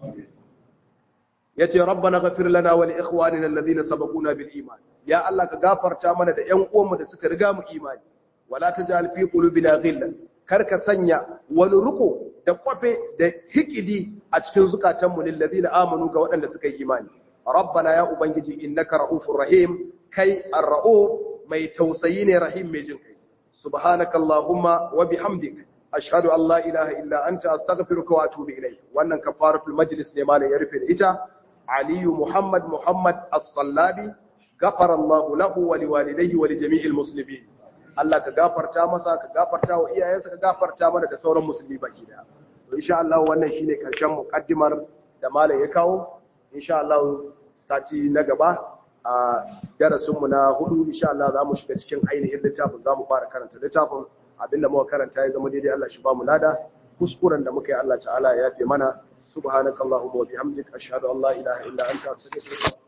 yace rabbana ghafir lana wa li ikhwanina alladhina sabaquna bil iman ya Allah ka gafarta mana da ƴan uwanmu da suka riga mu imani wala taj'al fi qulubina ghillan karka sanya wani ruko da kwafe da hikidi a cikin zukatanmu lil ladina amanu ga waɗanda suka yi imani rabbana ya ubangiji innaka raufur rahim kai ar-rauf mai tausayi ne rahim mai jin kai subhanakallahumma wa bihamdik ashhadu an la ilaha illa anta astaghfiruka wa atubu ilayk wannan kafaratul majlis ne malai ya rufe da ita aliyu muhammad muhammad as-sallabi ghafara Allahu lahu wa liwalidayhi wa li jami'il muslimin Allah ka gafarta masa ka gafarta wa iyayensa ka gafarta mana da sauran musulmi baki daya to insha Allah wannan shine karshen muqaddimar da malai ya kawo insha Allah sati na gaba a darasin mu na hudu insha Allah zamu shiga cikin ainihin littafin zamu fara karanta littafin abinda muka karanta ya zama daidai Allah shi ba mu lada kuskuren da muka yi Allah ta'ala ya yafe mana subhanakallahumma wa bihamdika ashhadu an la ilaha illa anta astaghfiruka